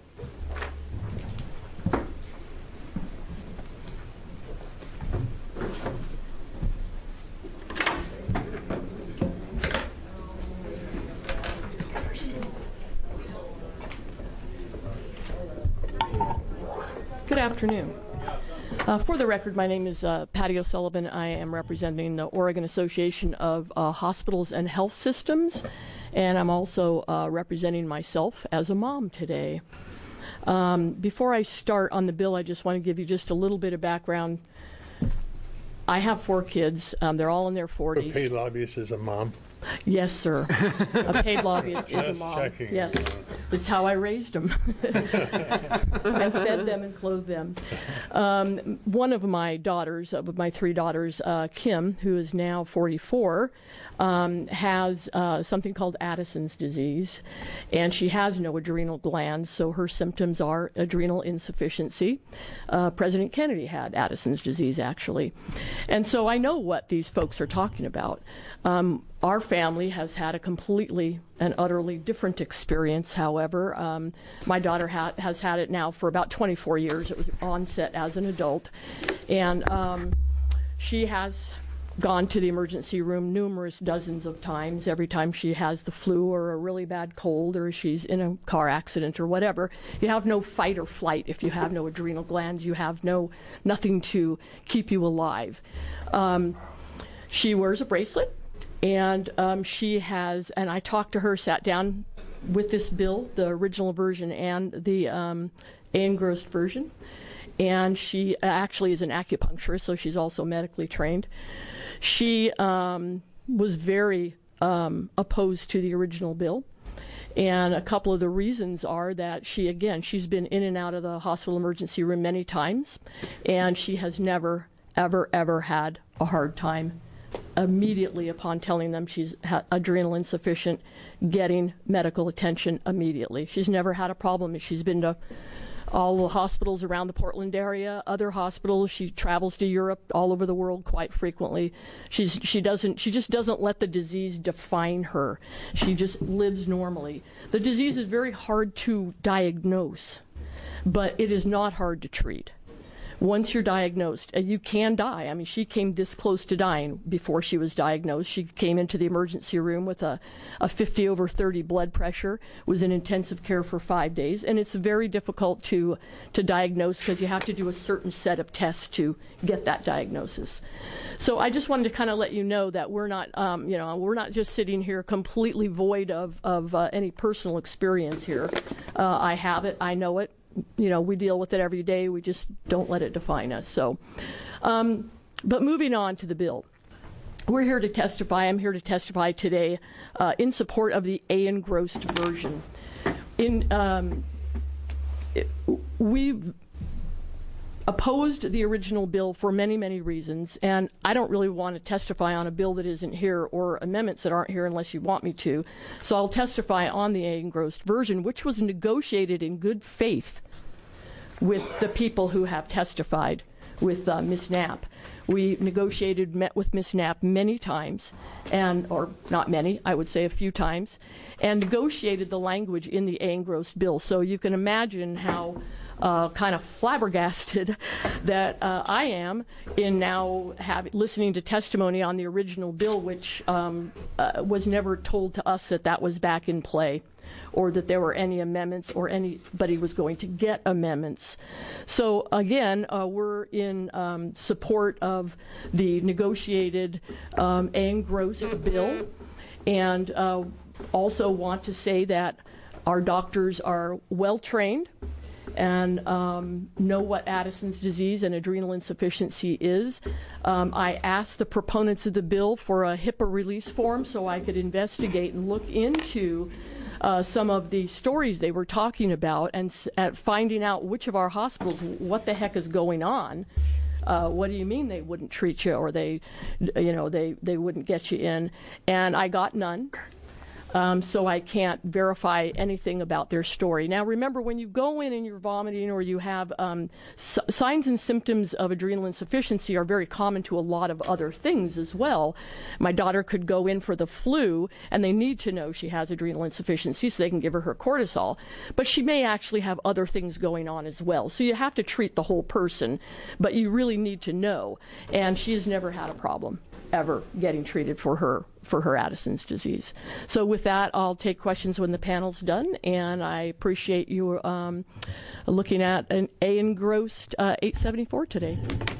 Good afternoon. For the record, my name is Patty O'Sullivan. I am representing the Oregon Association of Hospitals and Health Systems, and I'm also representing myself as a mom today. Before I start on the bill, I just want to give you just a little bit of background. I have 4 kids. They're all in their 40s. A paid lobbyist is a mom? Yes, sir. A paid lobbyist is a Just mom. checking. Yes. It's how I raised them and fed them and clothed them. One of my daughters, of my 3 daughters, Kim, who is now 44, has something called Addison's disease, and she has no adrenal glands, so her symptoms are adrenal insufficiency. President Kennedy had Addison's disease, actually. And so I know what these folks are talking about. Our family has had a completely and utterly different experience, however. My daughter has had it now for about 24 years. It was onset as an adult. And she has gone to the emergency room numerous dozens of times every time she has the flu or a really bad cold or she's in a car accident or whatever. You have no fight or flight if you have no adrenal glands. You have nothing to keep you alive. She wears a bracelet, and she has, and I talked to her, sat down with this bill, the original version and the engrossed version. And she actually is an acupuncturist, so she's also medically trained. She was very opposed to the original bill. And a couple of the reasons are that she's been in and out of the hospital emergency room many times, and she has never, ever, ever had a hard time immediately upon telling them she's adrenal insufficient getting medical attention immediately. She's never had a problem. She's been to all the hospitals around the Portland area, other hospitals. She travels to Europe, all over the world quite frequently. She just doesn't let the disease define her. She just lives normally. The disease is very hard to diagnose, but it is not hard to treat. Once you're diagnosed, you can die. I mean, she came this close to dying before she was diagnosed. She came into the emergency room with a 50/30 blood pressure, was in intensive care for 5 days, and it's very difficult to diagnose because you have to do a certain set of tests to get that diagnosis. So I just wanted to kind of let you know that we're not, we're not just sitting here completely void of any personal experience here. I have it. I know it. We deal with it every day. We just don't let it define us. So, but moving on to the bill. We're here to testify. I'm here to testify today in support of the engrossed version. We've opposed the original bill for many, many reasons, and I don't really want to testify on a bill that isn't here or amendments that aren't here unless you want me to. So I'll testify on the engrossed version, which was negotiated in good faith with the people who have testified, with Ms. Knapp. We met with Ms. Knapp many times, or not many, I would say a few times, and negotiated the language in the engrossed bill. So you can imagine how kind of flabbergasted that I am in now listening to testimony on the original bill, which was never told to us that was back in play, or that there were any amendments or anybody was going to get amendments. So again, we're in support of the negotiated engrossed bill, and also want to say that our doctors are well trained and know what Addison's disease and adrenal insufficiency is. I asked the proponents of the bill for a HIPAA release form so I could investigate and look into some of the stories they were talking about and at finding out which of our hospitals, what the heck is going on. What do you mean they wouldn't treat you, or they wouldn't get you in? And I got none. So I can't verify anything about their story. Now, remember, when you go in and you're vomiting or you have signs and symptoms of adrenal insufficiency are very common to a lot of other things as well. My daughter could go in for the flu, and they need to know she has adrenal insufficiency so they can give her cortisol. But she may actually have other things going on as well. So you have to treat the whole person, but you really need to know. And she has never had a problem ever getting treated for her Addison's disease. So with that, I'll take questions when the panel's done, and I appreciate you looking at an engrossed 874 today.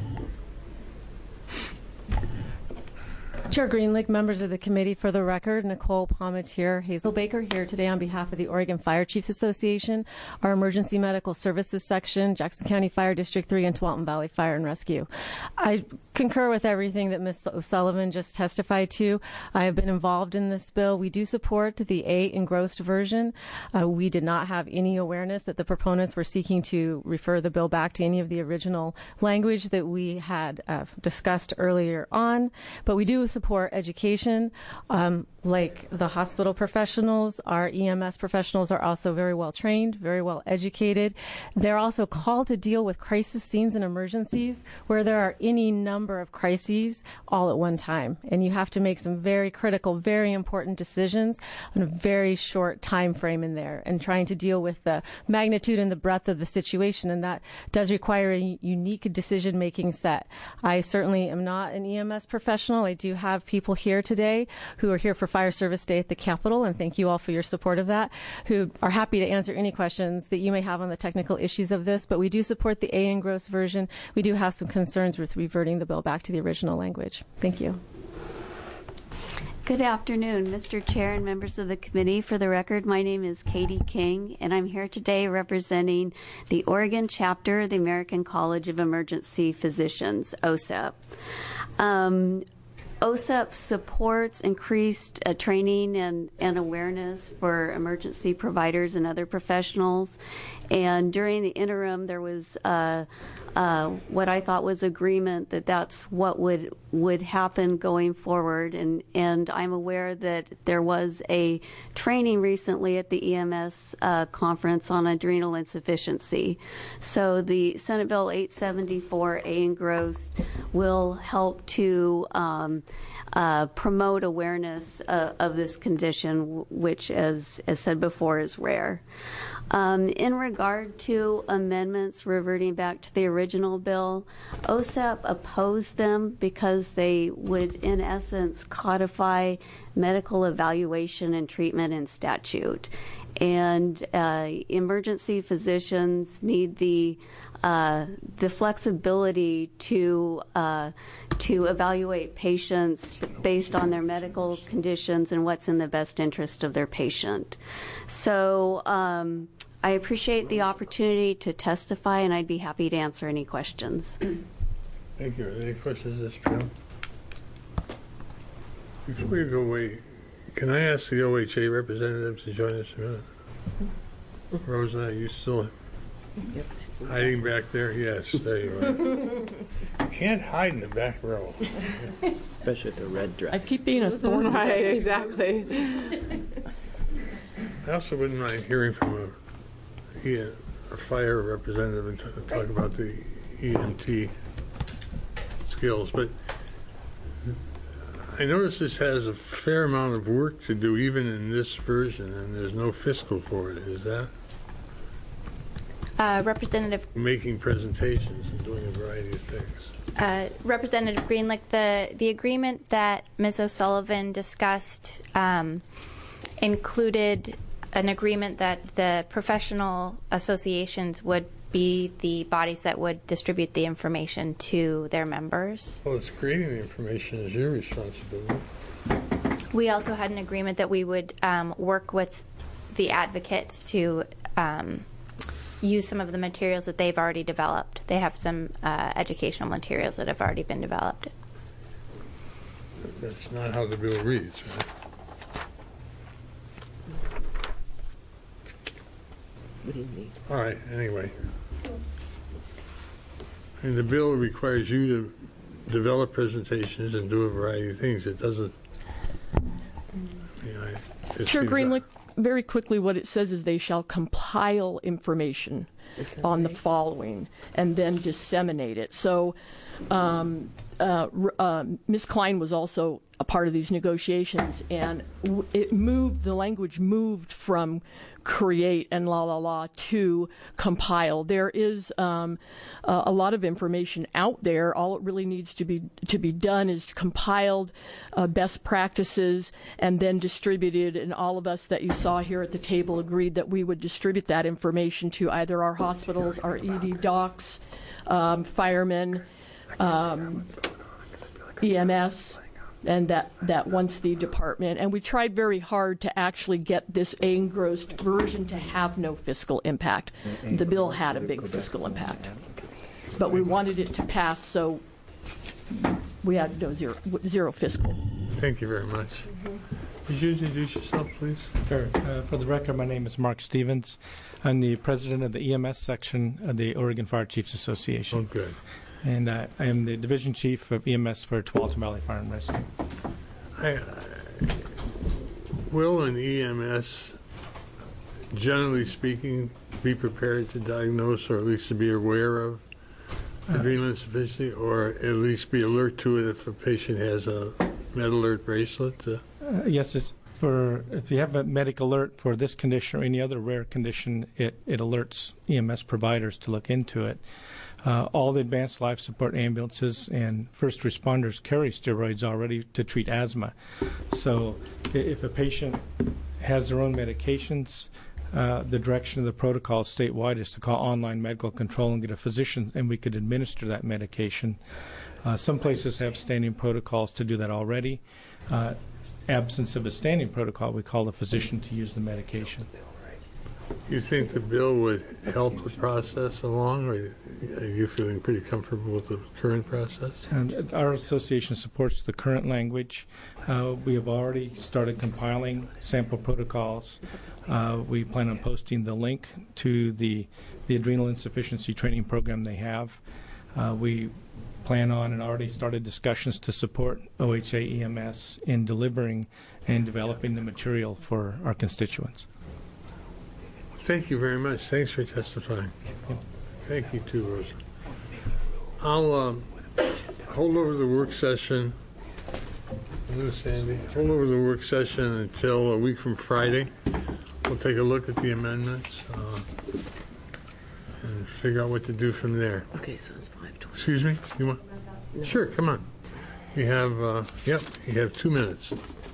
Chair Greenlick, members of the committee, for the record, Nicole Palmetier Hazel Baker here today on behalf of the Oregon Fire Chiefs Association, our Emergency Medical Services Section, Jackson County Fire District 3, and Tualatin Valley Fire and Rescue. I concur with everything that Ms. O'Sullivan just testified to. I have been involved in this bill. We do support the engrossed version. We did not have any awareness that the proponents were seeking to refer the bill back to any of the original language that we had discussed earlier on, but we do support support education. Like the hospital professionals, our EMS professionals are also very well trained, very well educated. They're also called to deal with crisis scenes and emergencies where there are any number of crises all at one time. And you have to make some very critical, very important decisions in a very short time frame in there, and trying to deal with the magnitude and the breadth of the situation. And that does require a unique decision-making set. I certainly am not an EMS professional. I do have people here today who are here for Fire Service Day at the Capitol, and thank you all for your support of that, who are happy to answer any questions that you may have on the technical issues of this. But we do support the A. Gross version. We do have some concerns with reverting the bill back to the original language. Thank you. Good afternoon, Mr. Chair and members of the committee. For the record, my name is Katie King, and I'm here today representing the Oregon chapter of the American College of Emergency Physicians, OSEP. OSEP supports increased training and awareness for emergency providers and other professionals. And during the interim, there was what I thought was agreement that that's what would happen going forward. And I'm aware that there was a training recently at the EMS conference on adrenal insufficiency. So the Senate Bill 874A engrossed will help to promote awareness of this condition, which, as said before, is rare. In regard to amendments reverting back to the original bill, OSEP opposed them because they would, in essence, codify medical evaluation and treatment in statute. And emergency physicians need the flexibility to evaluate patients based on their medical conditions and what's in the best interest of their patient. So I appreciate the opportunity to testify, and I'd be happy to answer any questions. Thank you. Any questions at this time? Before you go away, can I ask the OHA representative to join us a minute? Rosa, are you still hiding back there? Yes, there you are. You can't hide in the back row. Especially with the red dress. I keep being a thorn. Right, exactly. I also wouldn't mind hearing from a fire representative and talk about the EMT skills. But I notice this has a fair amount of work to do, even in this version, and there's no fiscal for it. Is that? Representative Making presentations and doing a variety of things. Representative Greenlick, the agreement that Ms. O'Sullivan discussed included an agreement that the professional associations would be the bodies that would distribute the information to their members. Well, it's creating the information is your responsibility. We also had an agreement that we would work with the advocates to use some of the materials that they've already developed. They have some educational materials that have already been developed. That's not how the bill reads, right? All right, anyway. And the bill requires you to develop presentations and do a variety of things. It doesn't... Chair Greenlick, very quickly, what it says is they shall compile information on the following and then disseminate it. So Ms. Klein was also a part of these negotiations, and the language moved from create and to compile. There is a lot of information out there. All it really needs to be done is compiled best practices and then distributed, and all of us that you saw here at the table agreed that we would distribute that information to either our hospitals, our ED docs, firemen, EMS, and that once the department, and we tried very hard to actually get this engrossed version to have no fiscal impact. The bill had a big fiscal impact, but we wanted it to pass, so we had no zero fiscal. Thank you very much. Would you introduce yourself, please? Sure. For the record, my name is Mark Stevens. I'm the president of the EMS section of the Oregon Fire Chiefs Association. Oh, good. And I am the division chief of EMS for Tualatin Valley Fire and Rescue. Will an EMS, generally speaking, be prepared to diagnose or at least to be aware of adrenal insufficiency, or at least be alert to it if a patient has a med alert bracelet? Yes, if you have a medic alert for this condition or any other rare condition, it alerts EMS providers to look into it. All the advanced life support ambulances and first responders carry steroids already to treat asthma. So if a patient has their own medications, the direction of the protocol statewide is to call online medical control and get a physician, and we could administer that medication. Some places have standing protocols to do that already. Absence of a standing protocol, we call the physician to use the medication. You think the bill would help the process along, or are you feeling pretty comfortable with the current process? And our association supports the current language. We have already started compiling sample protocols. We plan on posting the link to the adrenal insufficiency training program they have. We plan on and already started discussions to support OHA EMS in delivering and developing the material for our constituents. Thank you very much. Thanks for testifying. Thank you too, Rosa. I'll hold over the work session. Sandy, hold over the work session until a week from Friday. We'll take a look at the amendments and figure out what to do from there. Okay, so it's 5:20. Excuse me? You want? No. Sure, come on. You have, you have 2 minutes.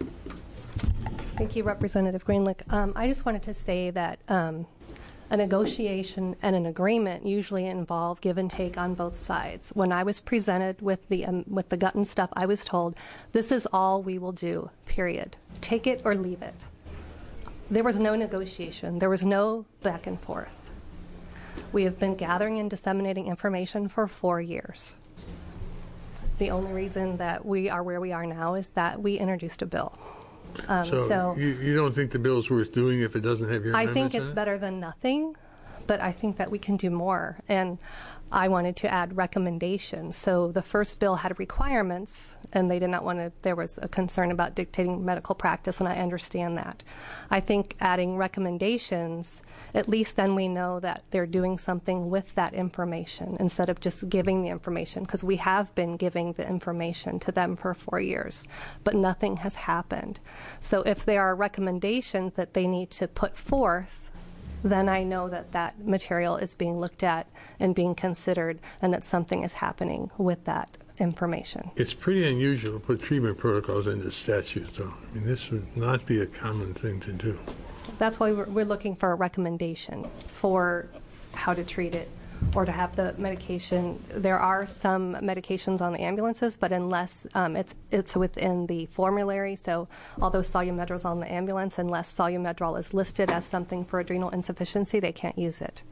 Thank you, Representative Greenlick. I just wanted to say that a negotiation and an agreement usually involve give and take on both sides. When I was presented with the gut and stuff, I was told, this is all we will do, period. Take it or leave it. There was no negotiation. There was no back and forth. We have been gathering and disseminating information for 4 years. The only reason that we are where we are now is that we introduced a bill. So you don't think the bill's worth doing if it doesn't have your amendments I think it's better than nothing, but I think that we can do more. And I wanted to add recommendations. So the first bill had requirements, and they did not want to, there was a concern about dictating medical practice, and I understand that. I think adding recommendations, at least then we know that they're doing something with that information instead of just giving the information, because we have been giving the information to them for 4 years, but nothing has happened. So if there are recommendations that they need to put forth, then I know that that material is being looked at and being considered, and that something is happening with that information. It's pretty unusual to put treatment protocols into statutes, though. I mean, this would not be a common thing to do. That's why we're looking for a recommendation for how to treat it or to have the medication. There are some medications on the ambulances, but unless it's within the formulary, so although Solumedrol is on the ambulance, unless Solumedrol is listed as something for adrenal insufficiency, they can't use it.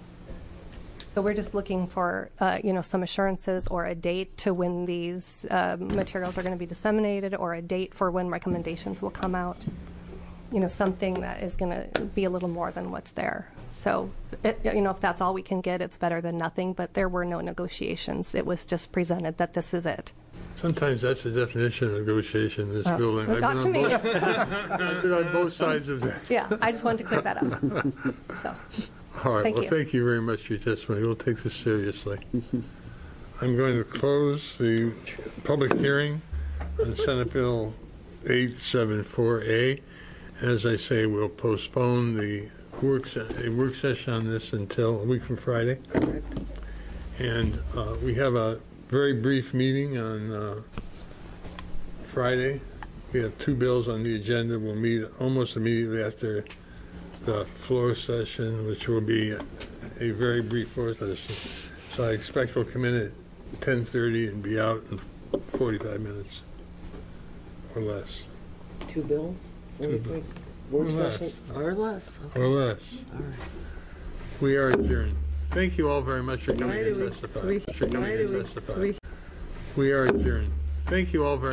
So we're just looking for some assurances or a date to when these materials are going to be disseminated, or a date for when recommendations will come out. Something that is going to be a little more than what's there. So, if that's all we can get, it's better than nothing, but there were no negotiations. It was just presented that this is it. Sometimes that's the definition of negotiation in this building. I've been on both sides of that. Yeah, I just wanted to clear that up. So, all right, thank you very much for your testimony. We'll take this seriously. I'm going to close the public hearing on Senate Bill 874A. As I say, we'll postpone the work session on this until a week from Friday. Correct. And we have a very brief meeting on Friday. We have 2 bills on the agenda. We'll meet almost immediately after the floor session, which will be a very brief floor session. So I expect we'll come in at 10:30 and be out in 45 minutes or less. 2 bills? Work sessions or less. Okay. Or less. All right. We are adjourned. Thank you all very much for coming and testifying. We are adjourned. Thank you all very